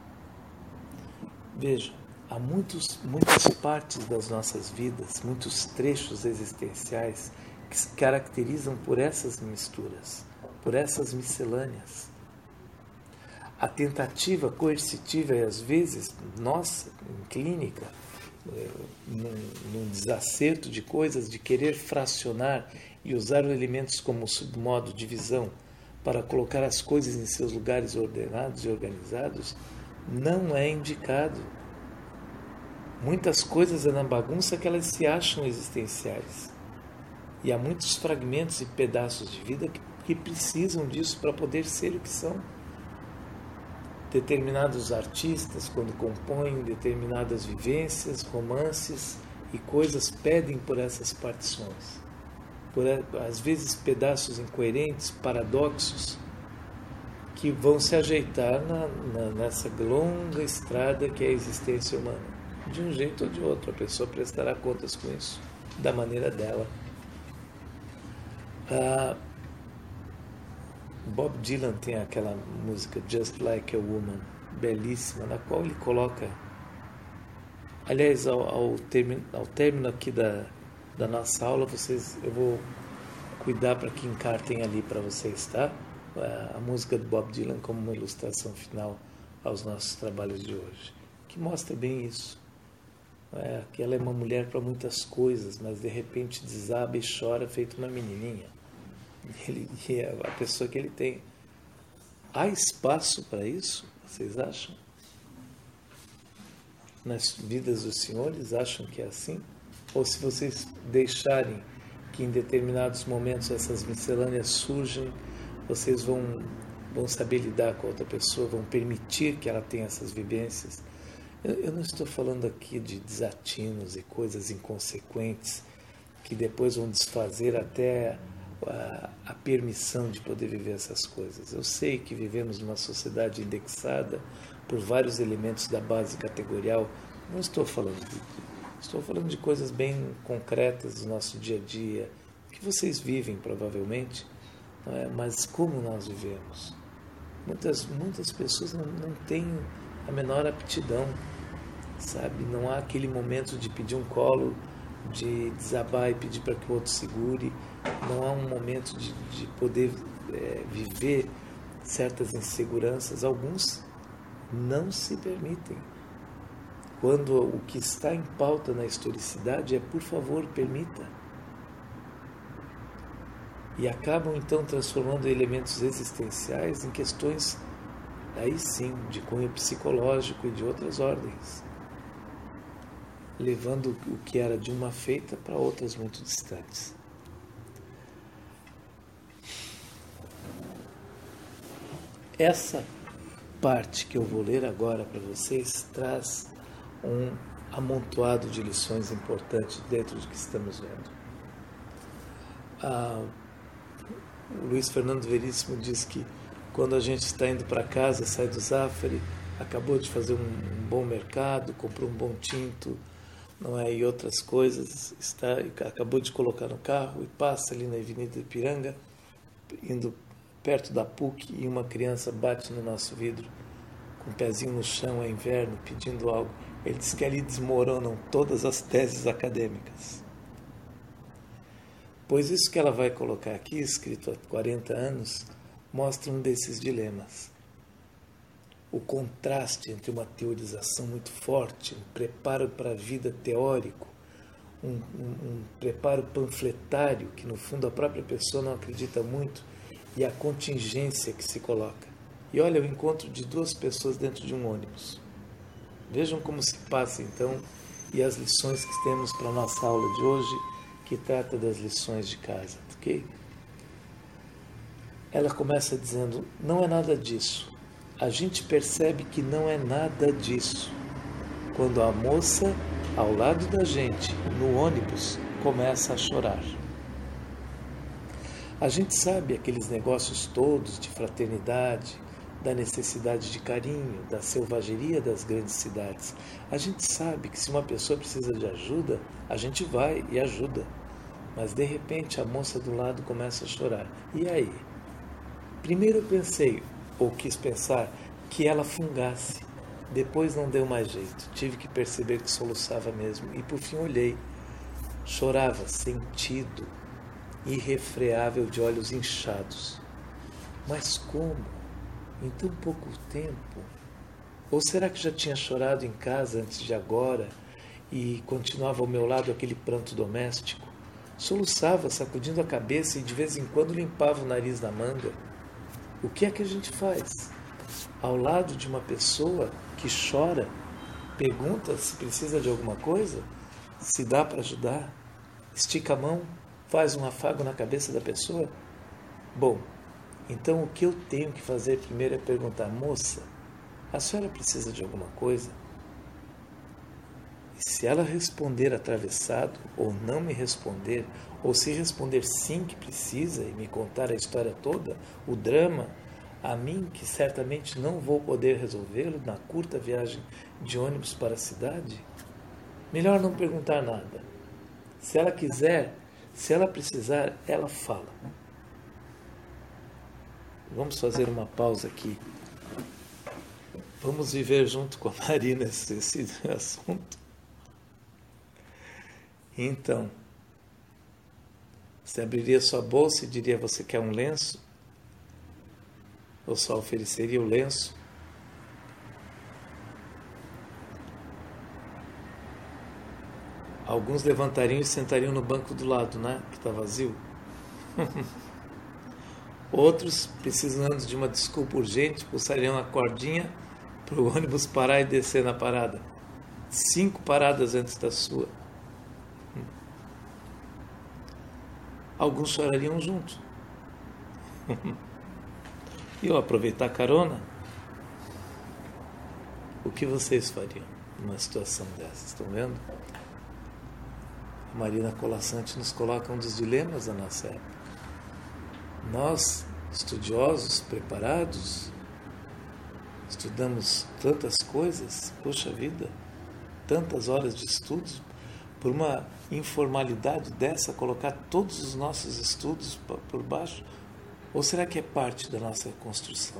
Vejam, há muitos, muitas partes das nossas vidas, muitos trechos existenciais que se caracterizam por essas misturas, por essas miscelâneas. A tentativa coercitiva e às vezes, nossa, em clínica, num, num desacerto de coisas, de querer fracionar e usar os elementos como submodo de visão para colocar as coisas em seus lugares ordenados e organizados, não é indicado. Muitas coisas é na bagunça que elas se acham existenciais. E há muitos fragmentos e pedaços de vida que, que precisam disso para poder ser o que são. Determinados artistas, quando compõem determinadas vivências, romances e coisas, pedem por essas partições. Por, às vezes, pedaços incoerentes, paradoxos, que vão se ajeitar na, na, nessa longa estrada que é a existência humana. De um jeito ou de outro, a pessoa prestará contas com isso, da maneira dela. Ah, Bob Dylan tem aquela música Just Like a Woman, belíssima, na qual ele coloca, aliás, ao, ao, término, ao término aqui da, da nossa aula, vocês, eu vou cuidar para que encartem ali para vocês, tá? A, a música do Bob Dylan como uma ilustração final aos nossos trabalhos de hoje, que mostra bem isso. É, que ela é uma mulher para muitas coisas, mas de repente desaba e chora feito uma menininha. Ele, é a pessoa que ele tem. Há espaço para isso? Vocês acham? Nas vidas dos senhores, acham que é assim? Ou se vocês deixarem que em determinados momentos essas miscelâneas surgem, vocês vão, vão saber lidar com a outra pessoa, vão permitir que ela tenha essas vivências? Eu não estou falando aqui de desatinos e coisas inconsequentes que depois vão desfazer até a, a permissão de poder viver essas coisas. Eu sei que vivemos numa sociedade indexada por vários elementos da base categorial. Não estou falando de, estou falando de coisas bem concretas do nosso dia a dia, que vocês vivem provavelmente, não é? Mas como nós vivemos? Muitas, muitas pessoas não, não têm a menor aptidão, sabe? Não há aquele momento de pedir um colo, de desabar e pedir para que o outro segure. Não há um momento de, de poder é, viver certas inseguranças. Alguns não se permitem. Quando o que está em pauta na historicidade é, por favor, permita. E acabam, então, transformando elementos existenciais em questões, aí sim, de cunho psicológico e de outras ordens, levando o que era de uma feita para outras muito distantes. Essa parte que eu vou ler agora para vocês traz um amontoado de lições importantes dentro do que estamos vendo. Ah, o Luiz Fernando Veríssimo diz que quando a gente está indo para casa, sai do Zafari, acabou de fazer um, um bom mercado, comprou um bom tinto, não é, e outras coisas, está, acabou de colocar no carro e passa ali na Avenida Ipiranga, indo perto da P U C, e uma criança bate no nosso vidro, com o pezinho no chão, é inverno, pedindo algo. Ele diz que ali desmoronam todas as teses acadêmicas. Pois isso que ela vai colocar aqui, escrito há quarenta anos, mostra um desses dilemas. O contraste entre uma teorização muito forte, um preparo para a vida teórico, um, um, um preparo panfletário, que no fundo a própria pessoa não acredita muito, e a contingência que se coloca. E olha o encontro de duas pessoas dentro de um ônibus. Vejam como se passa então, e as lições que temos para a nossa aula de hoje, que trata das lições de casa, ok? Ela começa dizendo, não é nada disso. A gente percebe que não é nada disso quando a moça, ao lado da gente, no ônibus, começa a chorar. A gente sabe aqueles negócios todos de fraternidade, da necessidade de carinho, da selvageria das grandes cidades. A gente sabe que se uma pessoa precisa de ajuda, a gente vai e ajuda. Mas de repente a moça do lado começa a chorar. E aí? Primeiro eu pensei, ou quis pensar, que ela fungasse. Depois não deu mais jeito. Tive que perceber que soluçava mesmo. E por fim olhei. Chorava, sentido, irrefreável, de olhos inchados. Mas como? Em tão pouco tempo? Ou será que já tinha chorado em casa antes de agora e continuava ao meu lado aquele pranto doméstico? Soluçava, sacudindo a cabeça e de vez em quando limpava o nariz na manga. O que é que a gente faz? Ao lado de uma pessoa que chora, pergunta se precisa de alguma coisa, se dá para ajudar, estica a mão, faz um afago na cabeça da pessoa? Bom, então o que eu tenho que fazer primeiro é perguntar, moça, a senhora precisa de alguma coisa? E se ela responder atravessado, ou não me responder, ou se responder sim que precisa e me contar a história toda, o drama, a mim que certamente não vou poder resolvê-lo na curta viagem de ônibus para a cidade, melhor não perguntar nada. Se ela quiser, se ela precisar, ela fala. Vamos fazer uma pausa aqui. Vamos viver junto com a Marina esse, esse assunto. Então, você abriria sua bolsa e diria, você quer um lenço? Ou só ofereceria o lenço? Alguns levantariam e sentariam no banco do lado, né? Que está vazio. Outros, precisando de uma desculpa urgente, pulsariam a cordinha para o ônibus parar e descer na parada. Cinco paradas antes da sua. Alguns chorariam junto. E eu aproveitar a carona? O que vocês fariam numa situação dessa? Estão vendo? A Marina Colasanti nos coloca um dos dilemas da nossa época. Nós, estudiosos, preparados, estudamos tantas coisas, poxa vida, tantas horas de estudos, por uma informalidade dessa, colocar todos os nossos estudos por baixo? Ou será que é parte da nossa construção?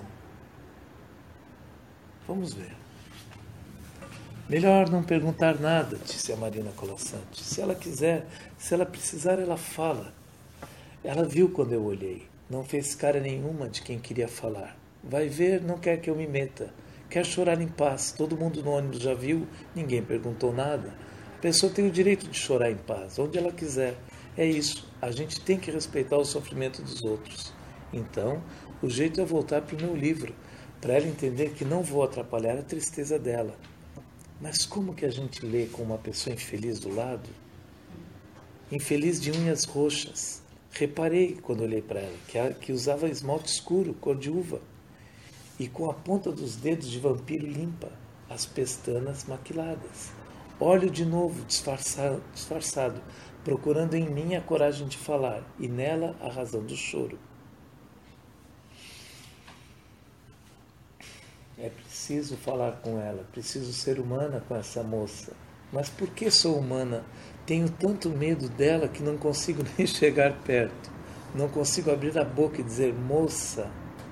Vamos ver. Melhor não perguntar nada, disse a Marina Colasanti. Se ela quiser, se ela precisar, ela fala. Ela viu quando eu olhei. Não fez cara nenhuma de quem queria falar. Vai ver, não quer que eu me meta. Quer chorar em paz. Todo mundo no ônibus já viu, ninguém perguntou nada. A pessoa tem o direito de chorar em paz, onde ela quiser. É isso, a gente tem que respeitar o sofrimento dos outros. Então, o jeito é voltar para o meu livro, para ela entender que não vou atrapalhar a tristeza dela. Mas como que a gente lê com uma pessoa infeliz do lado? Infeliz de unhas roxas. Reparei, quando olhei para ela, que, ela, que usava esmalte escuro, cor de uva, e com a ponta dos dedos de vampiro limpa, as pestanas maquiladas. Olho de novo, disfarçado, disfarçado, procurando em mim a coragem de falar, e nela a razão do choro. É preciso preciso falar com ela, preciso ser humana com essa moça. Mas por que sou humana? Tenho tanto medo dela que não consigo nem chegar perto. Não consigo abrir a boca e dizer, moça.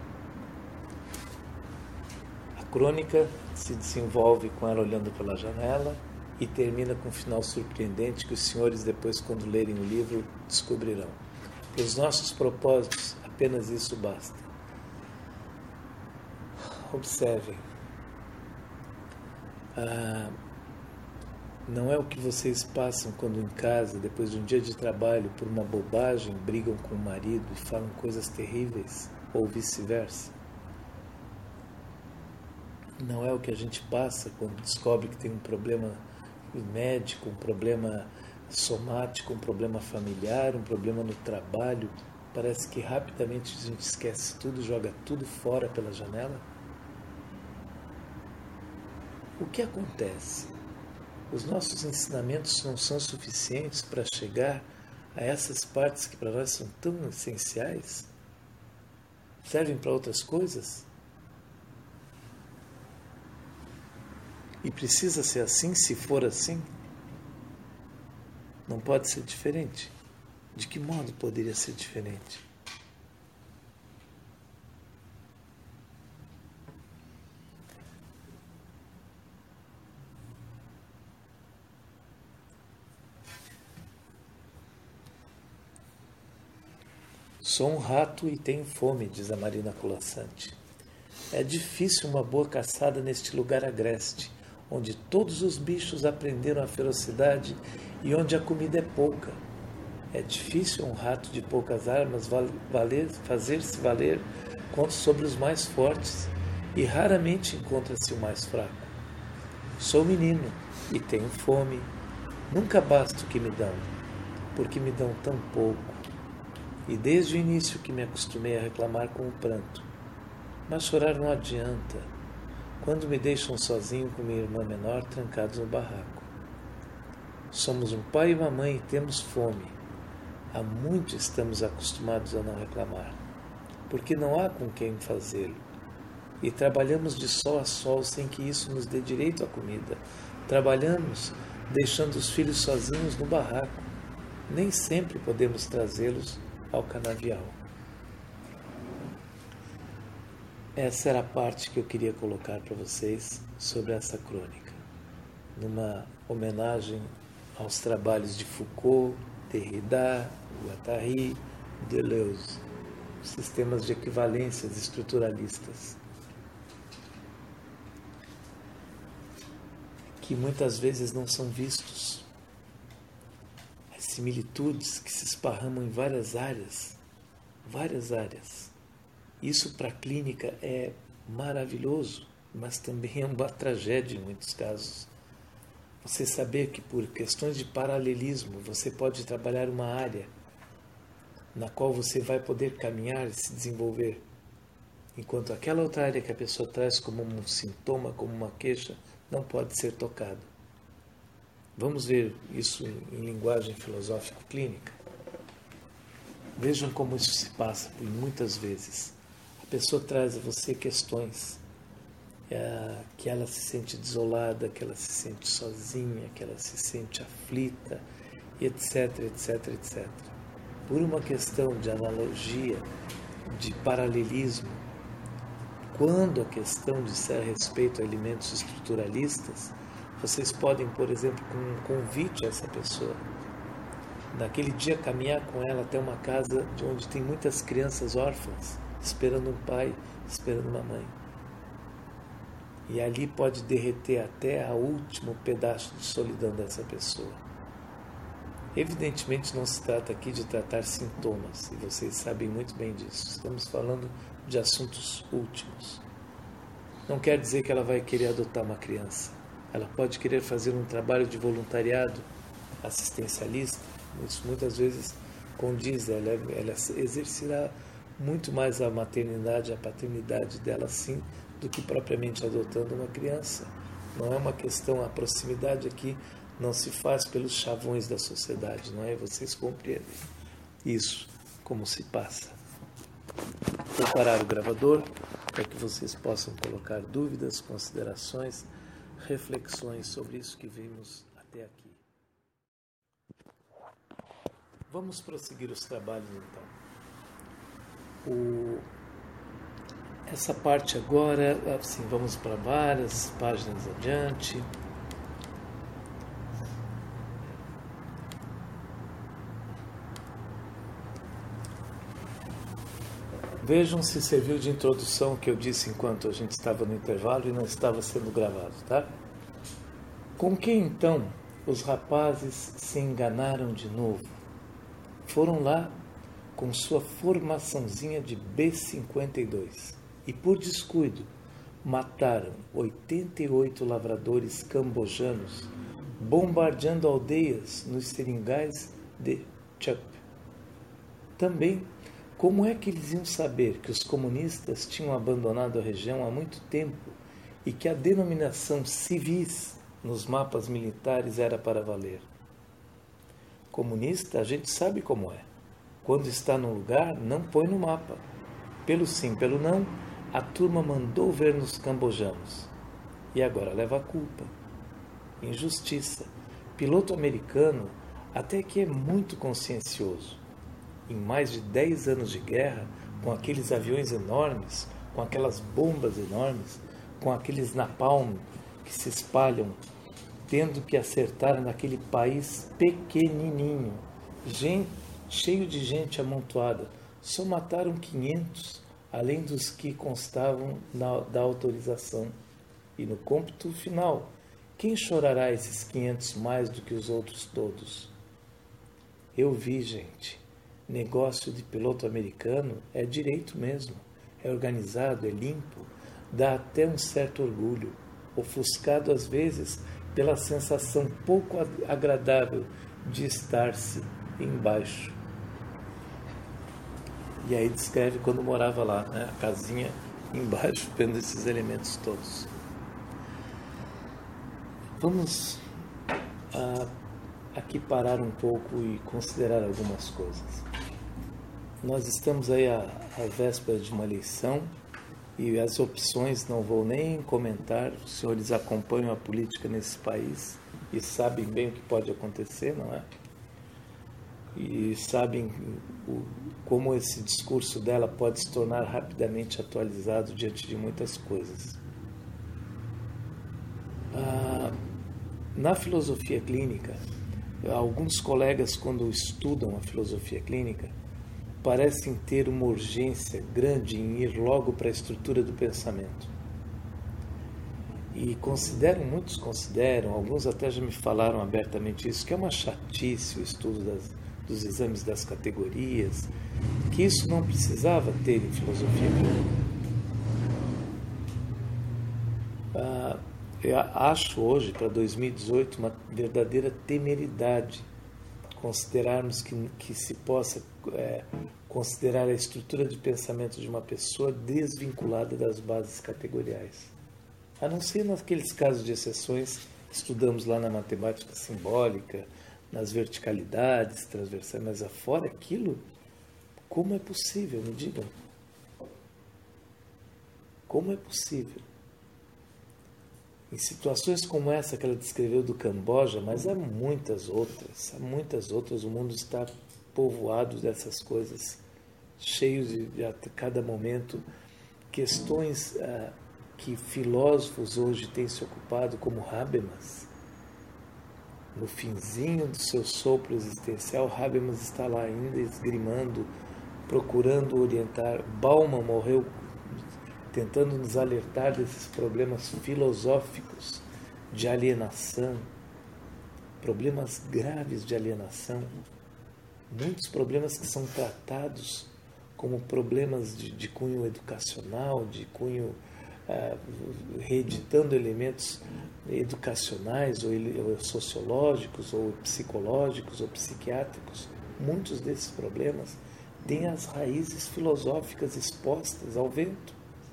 A crônica se desenvolve com ela olhando pela janela e termina com um final surpreendente que os senhores, depois, quando lerem o livro, descobrirão. Para os nossos propósitos, apenas isso basta. Observem. Ah, não é o que vocês passam quando em casa, depois de um dia de trabalho, por uma bobagem, brigam com o marido e falam coisas terríveis, ou vice-versa. Não é o que a gente passa quando descobre que tem um problema médico, um problema somático, um problema familiar, um problema no trabalho. Parece que rapidamente a gente esquece tudo, joga tudo fora pela janela. O que acontece? Os nossos ensinamentos não são suficientes para chegar a essas partes que para nós são tão essenciais? Servem para outras coisas? E precisa ser assim, se for assim? Não pode ser diferente. De que modo poderia ser diferente? Sou um rato e tenho fome, diz a Marina Colasanti. É difícil uma boa caçada neste lugar agreste, onde todos os bichos aprenderam a ferocidade e onde a comida é pouca. É difícil um rato de poucas armas valer, fazer-se valer sobre os mais fortes, e raramente encontra-se o mais fraco. Sou menino e tenho fome. Nunca basta o que me dão, porque me dão tão pouco. E desde o início que me acostumei a reclamar com o pranto. Mas chorar não adianta, quando me deixam sozinho com minha irmã menor trancados no barraco. Somos um pai e uma mãe e temos fome. Há muito estamos acostumados a não reclamar, porque não há com quem fazê-lo. E trabalhamos de sol a sol sem que isso nos dê direito à comida. Trabalhamos deixando os filhos sozinhos no barraco. Nem sempre podemos trazê-los ao canavial. Essa era a parte que eu queria colocar para vocês sobre essa crônica, numa homenagem aos trabalhos de Foucault, Derrida, Guattari, Deleuze, sistemas de equivalências estruturalistas, que muitas vezes não são vistos. As similitudes que se esparramam em várias áreas, várias áreas. Isso para a clínica é maravilhoso, mas também é uma tragédia em muitos casos. Você saber que por questões de paralelismo você pode trabalhar uma área na qual você vai poder caminhar e se desenvolver, enquanto aquela outra área que a pessoa traz como um sintoma, como uma queixa, não pode ser tocado. Vamos ver isso em linguagem filosófico-clínica? Vejam como isso se passa por muitas vezes. A pessoa traz a você questões é, que ela se sente desolada, que ela se sente sozinha, que ela se sente aflita, etc, etc, etcétera. Por uma questão de analogia, de paralelismo, quando a questão diz a respeito a elementos estruturalistas, vocês podem, por exemplo, com um convite a essa pessoa, naquele dia caminhar com ela até uma casa de onde tem muitas crianças órfãs, esperando um pai, esperando uma mãe. E ali pode derreter até o último pedaço de solidão dessa pessoa. Evidentemente não se trata aqui de tratar sintomas, e vocês sabem muito bem disso. Estamos falando de assuntos últimos. Não quer dizer que ela vai querer adotar uma criança. Ela pode querer fazer um trabalho de voluntariado assistencialista. Isso muitas vezes condiz, ela, ela exercerá muito mais a maternidade, a paternidade dela sim, do que propriamente adotando uma criança. Não é uma questão, a proximidade aqui não se faz pelos chavões da sociedade, não é? Vocês compreendem isso, como se passa. Vou parar o gravador para que vocês possam colocar dúvidas, considerações, reflexões sobre isso que vimos até aqui. Vamos prosseguir os trabalhos então. O... Essa parte agora, assim, vamos para várias páginas adiante. Vejam se serviu de introdução o que eu disse enquanto a gente estava no intervalo e não estava sendo gravado, tá? Com que então os rapazes se enganaram de novo? Foram lá com sua formaçãozinha de B cinquenta e dois e, por descuido, mataram oitenta e oito lavradores cambojanos, bombardeando aldeias nos seringais de Chup. Também, como é que eles iam saber que os comunistas tinham abandonado a região há muito tempo e que a denominação civis nos mapas militares era para valer? Comunista, a gente sabe como é. Quando está num lugar, não põe no mapa. Pelo sim, pelo não, a turma mandou ver nos cambojanos. E agora leva a culpa. Injustiça. Piloto americano até que é muito consciencioso. Em mais de dez anos de guerra, com aqueles aviões enormes, com aquelas bombas enormes, com aqueles napalm que se espalham, tendo que acertar naquele país pequenininho, gente, cheio de gente amontoada, só mataram quinhentos, além dos que constavam na, da autorização. E no cômputo final, quem chorará esses quinhentos mais do que os outros todos? Eu vi, gente. Negócio de piloto americano é direito mesmo, é organizado, é limpo, dá até um certo orgulho, ofuscado às vezes pela sensação pouco agradável de estar-se embaixo. E aí descreve quando morava lá, né, a casinha embaixo, vendo esses elementos todos. Vamos ah, aqui parar um pouco e considerar algumas coisas. Nós estamos aí à, à véspera de uma eleição e as opções não vou nem comentar. Os senhores acompanham a política nesse país e sabem bem o que pode acontecer, não é? E sabem o, como esse discurso dela pode se tornar rapidamente atualizado diante de muitas coisas. Ah, na filosofia clínica, alguns colegas, quando estudam a filosofia clínica, parecem ter uma urgência grande em ir logo para a estrutura do pensamento. E consideram, muitos consideram, alguns até já me falaram abertamente isso, que é uma chatice o estudo das, dos exames das categorias, que isso não precisava ter em filosofia clínica. Ah, eu acho hoje, para dois mil e dezoito, uma verdadeira temeridade considerarmos que, que se possa é, considerar a estrutura de pensamento de uma pessoa desvinculada das bases categoriais. A não ser naqueles casos de exceções que estudamos lá na matemática simbólica, nas verticalidades transversais, mas afora aquilo, como é possível, me digam? Como é possível? Em situações como essa que ela descreveu do Camboja, mas há muitas outras, há muitas outras, o mundo está povoado dessas coisas, cheios de, de a cada momento, questões ah, que filósofos hoje têm se ocupado, como Habermas. No finzinho do seu sopro existencial, Habermas está lá ainda esgrimando, procurando orientar. Bauman morreu tentando nos alertar desses problemas filosóficos de alienação, problemas graves de alienação, muitos problemas que são tratados como problemas de, de cunho educacional, de cunho ah, reeditando elementos educacionais ou, ou sociológicos ou psicológicos ou psiquiátricos. Muitos desses problemas têm as raízes filosóficas expostas ao vento.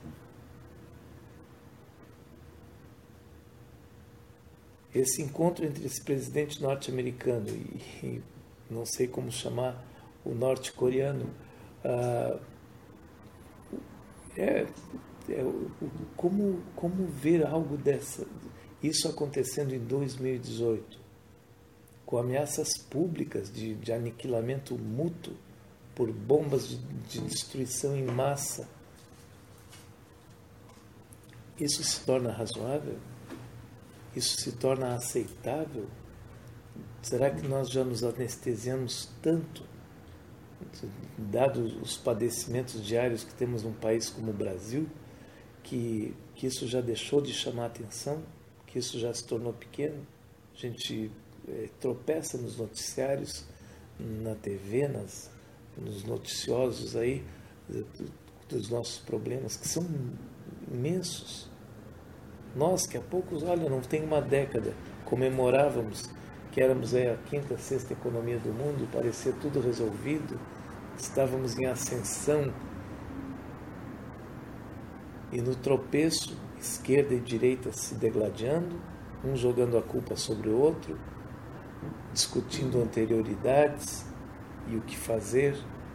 Esse encontro entre esse presidente norte-americano e, e não sei como chamar o norte-coreano, ah, é, é, como, como ver algo dessa, isso acontecendo em dois mil e dezoito, com ameaças públicas de, de aniquilamento mútuo por bombas de, de destruição em massa? Isso se torna razoável? Isso se torna aceitável? Será que nós já nos anestesiamos tanto, dados os padecimentos diários que temos num país como o Brasil, que, que isso já deixou de chamar atenção, que isso já se tornou pequeno? A gente é, tropeça nos noticiários, na T V, nas, nos noticiosos aí, dos nossos problemas, que são imensos. Nós que há poucos, olha, não tem uma década, comemorávamos que éramos aí a quinta, sexta economia do mundo, parecia tudo resolvido, estávamos em ascensão, e no tropeço, esquerda e direita se degladiando, um jogando a culpa sobre o outro, discutindo anterioridades e o que fazer.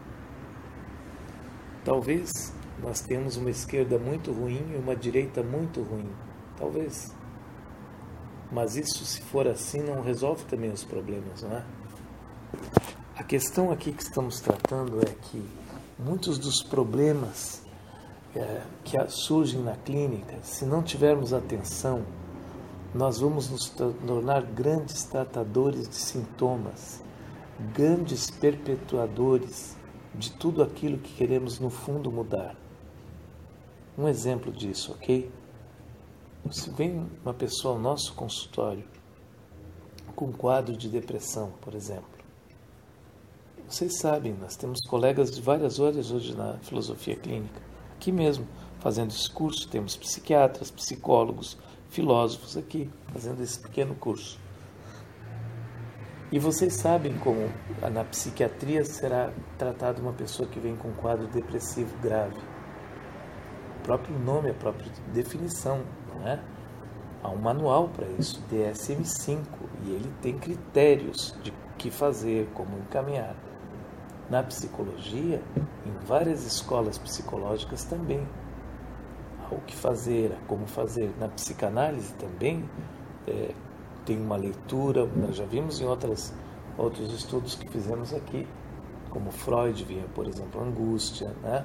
Talvez nós tenhamos uma esquerda muito ruim e uma direita muito ruim, talvez. Mas isso, se for assim, não resolve também os problemas, não é? A questão aqui que estamos tratando é que muitos dos problemas é, que surgem na clínica, se não tivermos atenção, nós vamos nos tornar grandes tratadores de sintomas, grandes perpetuadores de tudo aquilo que queremos no fundo mudar. Um exemplo disso, ok? Se vem uma pessoa ao nosso consultório com um quadro de depressão, por exemplo, vocês sabem, nós temos colegas de várias áreas hoje na filosofia clínica, aqui mesmo, fazendo esse curso, temos psiquiatras, psicólogos, filósofos aqui, fazendo esse pequeno curso. E vocês sabem como na psiquiatria será tratada uma pessoa que vem com um quadro depressivo grave. O próprio nome, a própria definição, não é? Há um manual para isso, D S M cinco, e ele tem critérios de que fazer, como encaminhar. Na psicologia, em várias escolas psicológicas também, há o que fazer, há como fazer. Na psicanálise também é, tem uma leitura, nós já vimos em outras, outros estudos que fizemos aqui, como Freud via, por exemplo, angústia, né?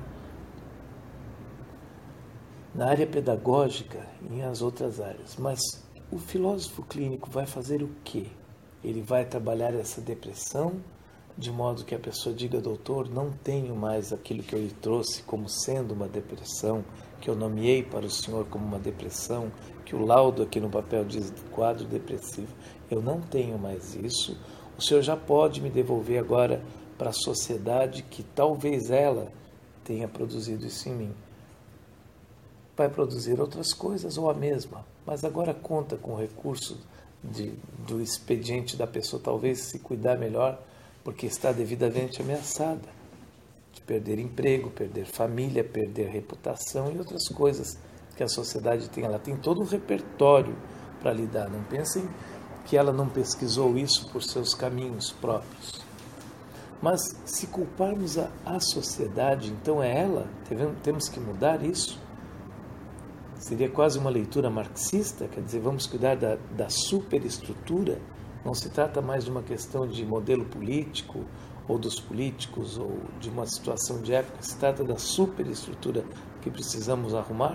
Na área pedagógica e em as outras áreas. Mas o filósofo clínico vai fazer o quê? Ele vai trabalhar essa depressão de modo que a pessoa diga: doutor, não tenho mais aquilo que eu lhe trouxe como sendo uma depressão, que eu nomeei para o senhor como uma depressão, que o laudo aqui no papel diz quadro depressivo. Eu não tenho mais isso. O senhor já pode me devolver agora para a sociedade que talvez ela tenha produzido isso em mim. Vai produzir outras coisas ou a mesma, mas agora conta com o recurso de, do expediente da pessoa talvez se cuidar melhor, porque está devidamente ameaçada de perder emprego, perder família, perder reputação e outras coisas que a sociedade tem. Ela tem todo um repertório para lidar. Não pensem que ela não pesquisou isso por seus caminhos próprios. Mas se culparmos a, a sociedade, então é ela, temos que mudar isso. Seria quase uma leitura marxista, quer dizer, vamos cuidar da, da superestrutura. Não se trata mais de uma questão de modelo político, ou dos políticos, ou de uma situação de época. Se trata da superestrutura que precisamos arrumar.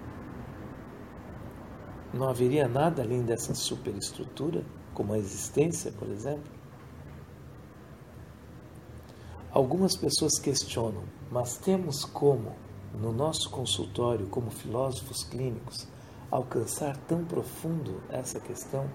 Não haveria nada além dessa superestrutura, como a existência, por exemplo. Algumas pessoas questionam, mas temos como, no nosso consultório, como filósofos clínicos, alcançar tão profundo essa questão?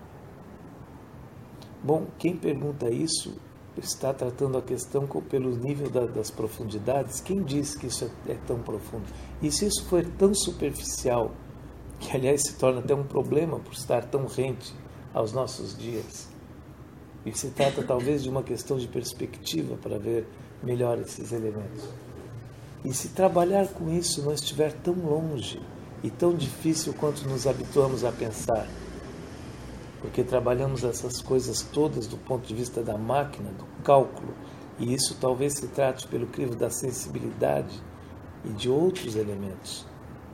Bom, quem pergunta isso está tratando a questão pelo nível da, das profundidades. Quem diz que isso é, é tão profundo? E se isso for tão superficial, que aliás se torna até um problema por estar tão rente aos nossos dias, e se trata talvez de uma questão de perspectiva para ver melhor esses elementos. E se trabalhar com isso não estiver tão longe e tão difícil quanto nos habituamos a pensar, porque trabalhamos essas coisas todas do ponto de vista da máquina, do cálculo, e isso talvez se trate pelo crivo da sensibilidade e de outros elementos.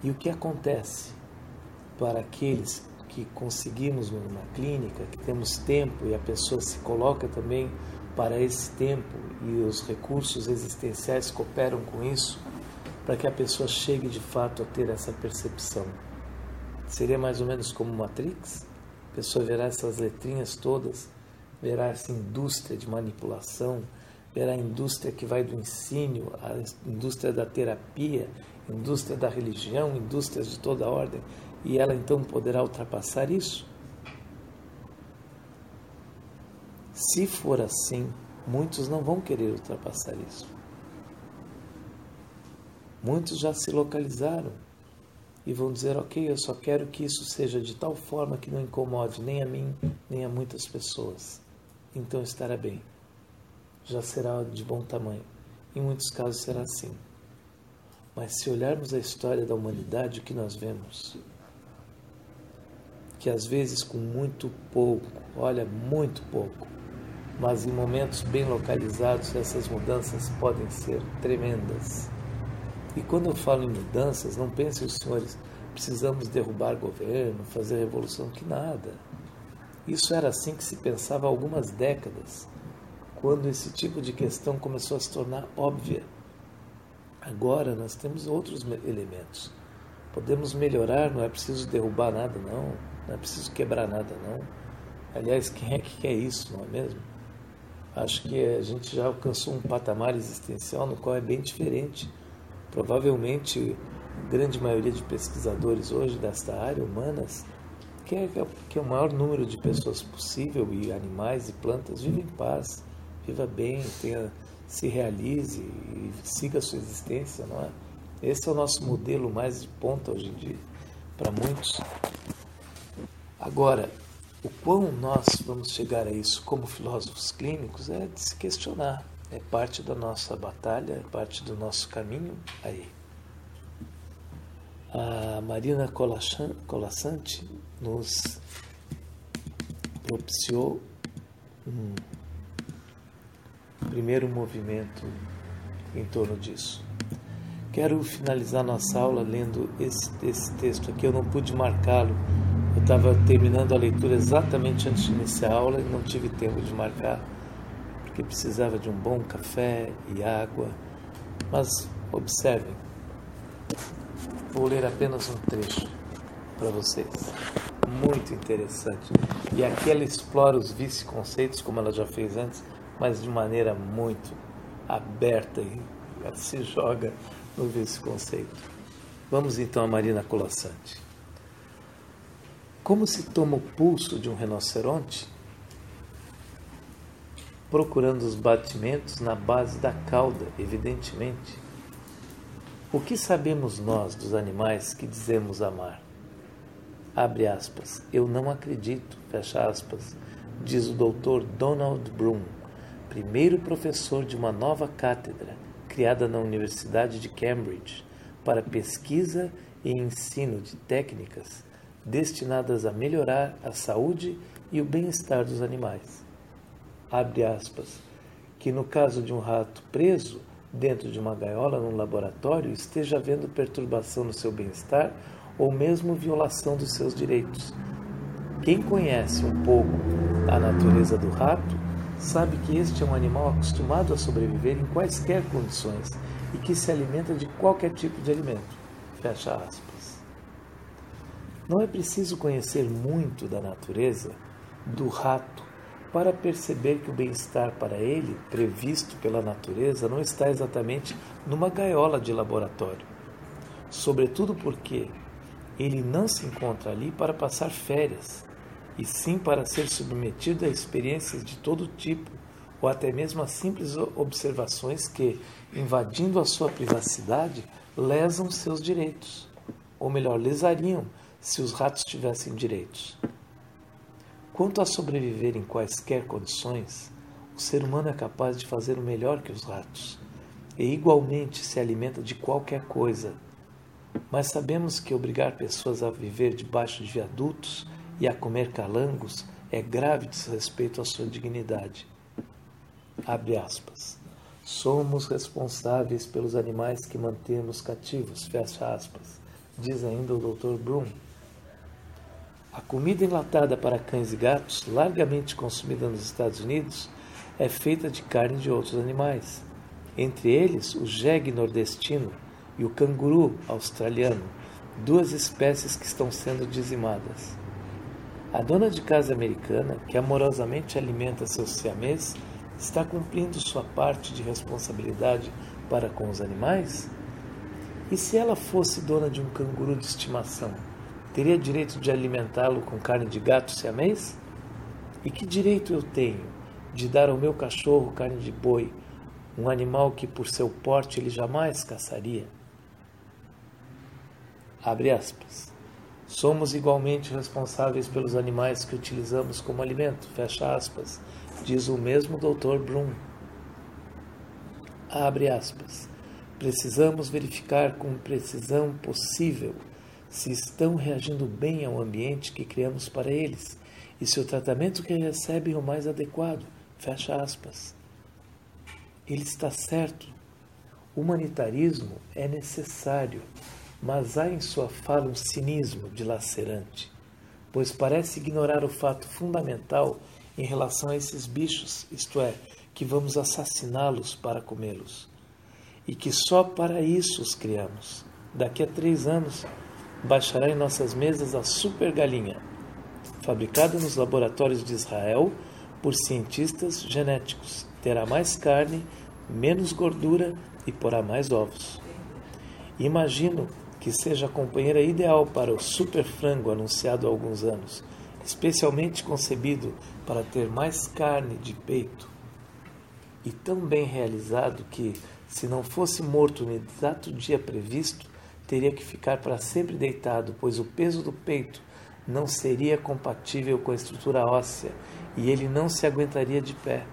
E o que acontece para aqueles que conseguimos numa clínica, que temos tempo e a pessoa se coloca também para esse tempo e os recursos existenciais cooperam com isso, para que a pessoa chegue de fato a ter essa percepção. Seria mais ou menos como Matrix? A pessoa verá essas letrinhas todas, verá essa indústria de manipulação, verá a indústria que vai do ensino, a indústria da terapia, a indústria da religião, indústrias de toda ordem, e ela então poderá ultrapassar isso? Se for assim, muitos não vão querer ultrapassar isso. Muitos já se localizaram e vão dizer, ok, eu só quero que isso seja de tal forma que não incomode nem a mim, nem a muitas pessoas. Então estará bem. Já será de bom tamanho. Em muitos casos será assim. Mas se olharmos a história da humanidade, o que nós vemos? Que às vezes com muito pouco, olha, muito pouco, mas em momentos bem localizados, essas mudanças podem ser tremendas. E quando eu falo em mudanças, não pensem os senhores, precisamos derrubar governo, fazer revolução, que nada. Isso era assim que se pensava há algumas décadas, quando esse tipo de questão começou a se tornar óbvia. Agora nós temos outros elementos. Podemos melhorar, não é preciso derrubar nada, não. Não é preciso quebrar nada, não. Aliás, quem é que quer isso, não é mesmo? Acho que a gente já alcançou um patamar existencial no qual é bem diferente. Provavelmente, a grande maioria de pesquisadores hoje desta área, humanas, quer que o maior número de pessoas possível, e animais e plantas, vivam em paz, viva bem, tenha, se realize e siga a sua existência, não é? Esse é o nosso modelo mais de ponta hoje em dia, para muitos. Agora, o quão nós vamos chegar a isso como filósofos clínicos é de se questionar. É parte da nossa batalha, é parte do nosso caminho aí. A Marina Colasanti nos propiciou um primeiro movimento em torno disso. Quero finalizar nossa aula lendo esse, esse texto aqui. Eu não pude marcá-lo. Eu estava terminando a leitura exatamente antes de iniciar a aula e não tive tempo de marcar, porque precisava de um bom café e água. Mas observem, vou ler apenas um trecho para vocês. Muito interessante. E aqui ela explora os vice-conceitos, como ela já fez antes, mas de maneira muito aberta e ela se joga no vice-conceito. Vamos então a Marina Colasanti. Como se toma o pulso de um rinoceronte? Procurando os batimentos na base da cauda, evidentemente. O que sabemos nós dos animais que dizemos amar? Abre aspas. Eu não acredito, fecha aspas, diz o doutor Donald Broom, primeiro professor de uma nova cátedra criada na Universidade de Cambridge para pesquisa e ensino de técnicas destinadas a melhorar a saúde e o bem-estar dos animais. Abre aspas, que no caso de um rato preso dentro de uma gaiola num laboratório esteja havendo perturbação no seu bem-estar ou mesmo violação dos seus direitos. Quem conhece um pouco a natureza do rato sabe que este é um animal acostumado a sobreviver em quaisquer condições e que se alimenta de qualquer tipo de alimento. Fecha aspas. Não é preciso conhecer muito da natureza do rato para perceber que o bem-estar para ele, previsto pela natureza, não está exatamente numa gaiola de laboratório. Sobretudo porque ele não se encontra ali para passar férias, e sim para ser submetido a experiências de todo tipo, ou até mesmo a simples observações que, invadindo a sua privacidade, lesam seus direitos. Ou melhor, lesariam se os ratos tivessem direitos. Quanto a sobreviver em quaisquer condições, o ser humano é capaz de fazer o melhor que os ratos, e igualmente se alimenta de qualquer coisa. Mas sabemos que obrigar pessoas a viver debaixo de viadutos e a comer calangos é grave desrespeito à sua dignidade. Abre aspas. Somos responsáveis pelos animais que mantemos cativos, fecha aspas. Diz ainda o doutor Broom. A comida enlatada para cães e gatos, largamente consumida nos Estados Unidos, é feita de carne de outros animais, entre eles o jegue nordestino e o canguru australiano, duas espécies que estão sendo dizimadas. A dona de casa americana, que amorosamente alimenta seus siamês, está cumprindo sua parte de responsabilidade para com os animais? E se ela fosse dona de um canguru de estimação, teria direito de alimentá-lo com carne de gato siamês? E que direito eu tenho de dar ao meu cachorro carne de boi, um animal que por seu porte ele jamais caçaria? Abre aspas. Somos igualmente responsáveis pelos animais que utilizamos como alimento, fecha aspas, diz o mesmo doutor Broom. Abre aspas. Precisamos verificar com precisão possível se estão reagindo bem ao ambiente que criamos para eles e se o tratamento que recebem é o mais adequado, fecha aspas. Ele está certo. O humanitarismo é necessário, mas há em sua fala um cinismo dilacerante, pois parece ignorar o fato fundamental em relação a esses bichos, isto é, que vamos assassiná-los para comê-los, e que só para isso os criamos. Daqui a três anos, baixará em nossas mesas a super galinha, fabricada nos laboratórios de Israel por cientistas genéticos. Terá mais carne, menos gordura e porá mais ovos. Imagino que seja a companheira ideal para o super frango anunciado há alguns anos, especialmente concebido para ter mais carne de peito e tão bem realizado que, se não fosse morto no exato dia previsto, teria que ficar para sempre deitado, pois o peso do peito não seria compatível com a estrutura óssea e ele não se aguentaria de pé.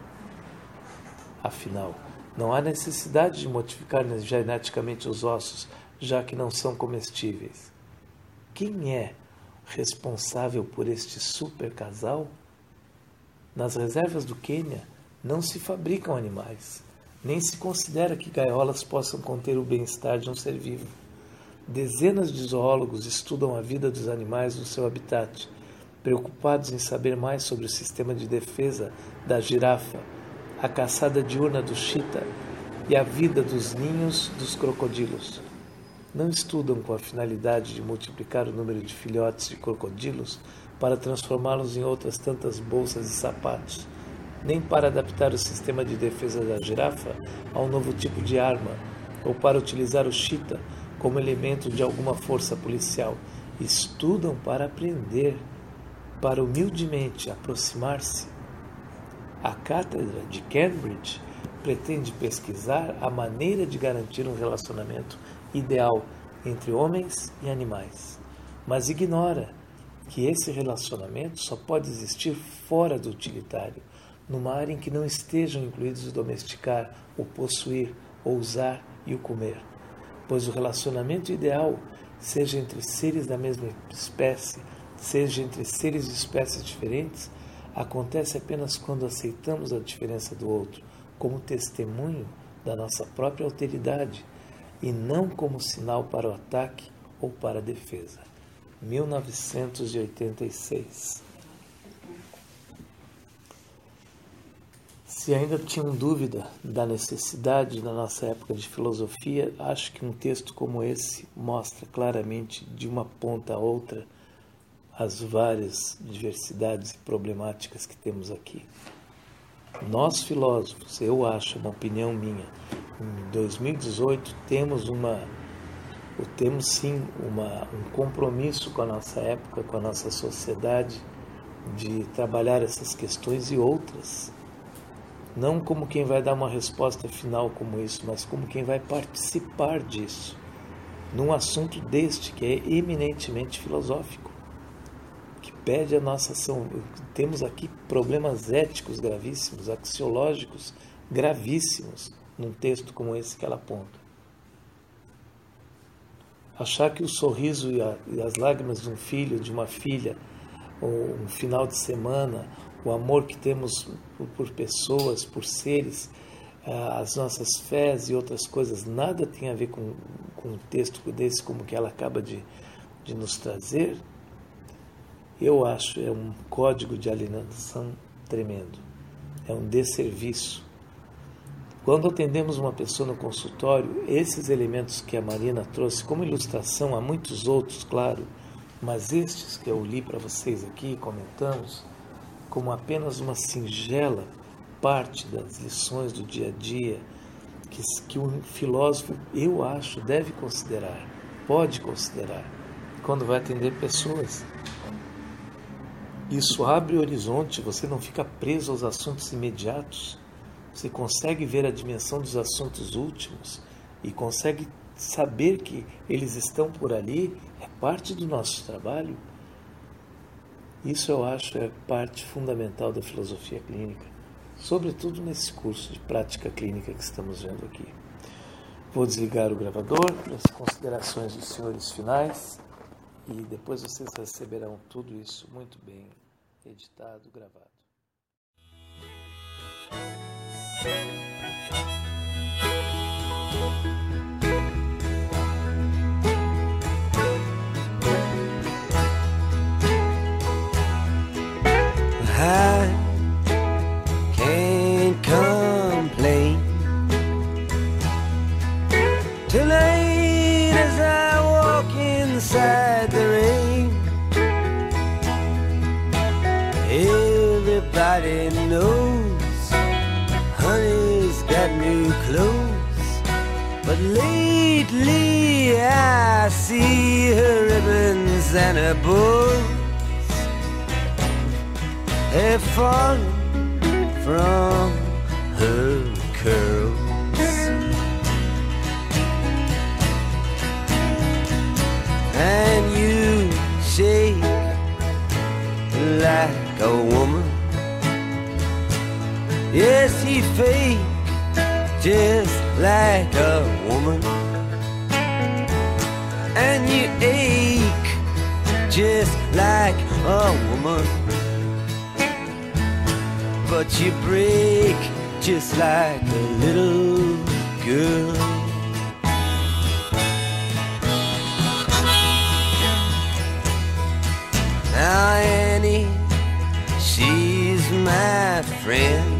Afinal, não há necessidade de modificar geneticamente os ossos, já que não são comestíveis. Quem é responsável por este super casal? Nas reservas do Quênia não se fabricam animais, nem se considera que gaiolas possam conter o bem-estar de um ser vivo. Dezenas de zoólogos estudam a vida dos animais no seu habitat, preocupados em saber mais sobre o sistema de defesa da girafa, a caçada diurna do chita e a vida dos ninhos dos crocodilos. Não estudam com a finalidade de multiplicar o número de filhotes de crocodilos para transformá-los em outras tantas bolsas e sapatos, nem para adaptar o sistema de defesa da girafa a um novo tipo de arma, ou para utilizar o chita como elemento de alguma força policial. Estudam para aprender, para humildemente aproximar-se. A cátedra de Cambridge pretende pesquisar a maneira de garantir um relacionamento ideal entre homens e animais, mas ignora que esse relacionamento só pode existir fora do utilitário, numa área em que não estejam incluídos o domesticar, o possuir, o usar e o comer, pois o relacionamento ideal, seja entre seres da mesma espécie, seja entre seres de espécies diferentes, acontece apenas quando aceitamos a diferença do outro como testemunho da nossa própria alteridade e não como sinal para o ataque ou para a defesa. mil novecentos e oitenta e seis. Se ainda tinham dúvida da necessidade na nossa época de filosofia, acho que um texto como esse mostra claramente, de uma ponta a outra, as várias diversidades e problemáticas que temos aqui. Nós, filósofos, eu acho, uma opinião minha, em dois mil e dezoito temos uma, temos sim uma, um compromisso com a nossa época, com a nossa sociedade, de trabalhar essas questões e outras. Não como quem vai dar uma resposta final como isso, mas como quem vai participar disso, num assunto deste que é eminentemente filosófico, que pede a nossa ação. Temos aqui problemas éticos gravíssimos, axiológicos gravíssimos, num texto como esse que ela aponta. Achar que o sorriso e, a, e as lágrimas de um filho, de uma filha, ou um final de semana, o amor que temos por, por pessoas, por seres, as nossas fés e outras coisas, nada tem a ver com, com um texto desse como que ela acaba de, de nos trazer, eu acho é um código de alienação tremendo, é um desserviço. Quando atendemos uma pessoa no consultório, esses elementos que a Marina trouxe como ilustração, há muitos outros, claro, mas estes que eu li para vocês aqui, comentamos, como apenas uma singela parte das lições do dia a dia, que, que um filósofo, eu acho, deve considerar, pode considerar, quando vai atender pessoas. Isso abre o horizonte, você não fica preso aos assuntos imediatos, você consegue ver a dimensão dos assuntos últimos e consegue saber que eles estão por ali, é parte do nosso trabalho. Isso eu acho é parte fundamental da filosofia clínica, sobretudo nesse curso de prática clínica que estamos vendo aqui. Vou desligar o gravador para as considerações dos senhores finais e depois vocês receberão tudo isso muito bem editado, gravado. I can't complain. Tonight as I walk inside the rain, everybody knows honey's got new clothes, but lately I see her ribbons and her bows have fallen from her curls. And you shake like a woman. Yes, he fake just like a woman. And you ache just like a woman. But you break just like a little girl. Now Annie, she's my friend.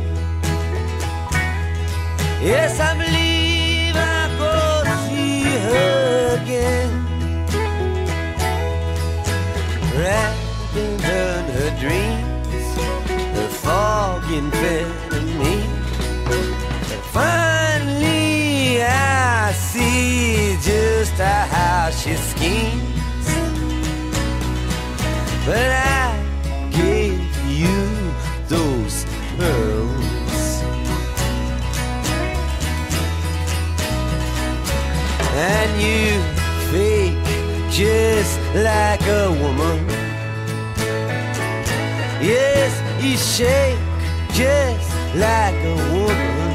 Yes, I believe I'll go see her again. Wrapping in her dreams, her fog amphetamine. Finally I see just how she schemes. But I gave you those pearls, and you fake just like a woman. Yes, you shake just like a woman.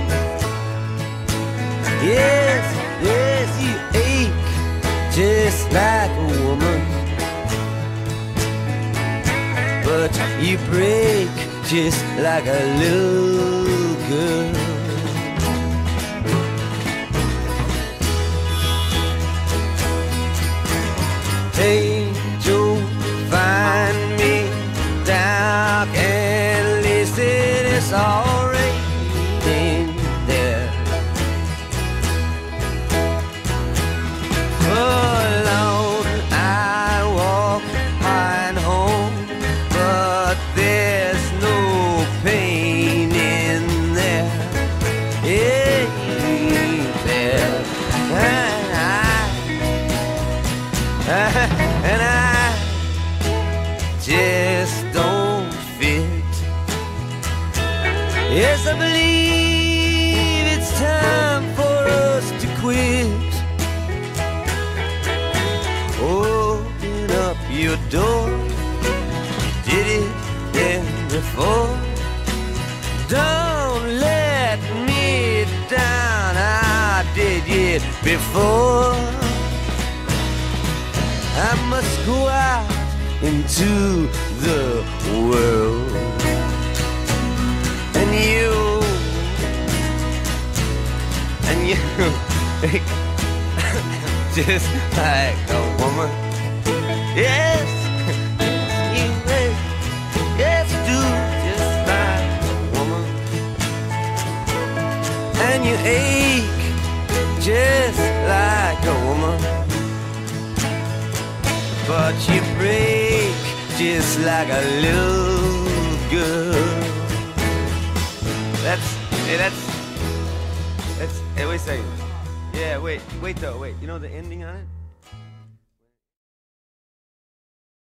Yes, yes, you ache just like a woman. But you break just like a little girl. Hey Joe, find me dark and listen, it's all raining there. Alone I walk high and home, but there's no pain in there, ain't there? And I, and I just don't fit. Yes, I believe it's time for us to quit. Open up your door, did it then before. Don't let me down, I did it before. I must go out into the world, and you, and you just like a woman. Yes, you ache, yes you do, just like a woman. And you ache just like a woman, but you break just like a little girl. That's, hey, that's, that's, hey, wait a second. Yeah, wait, wait though, wait. You know the ending on it?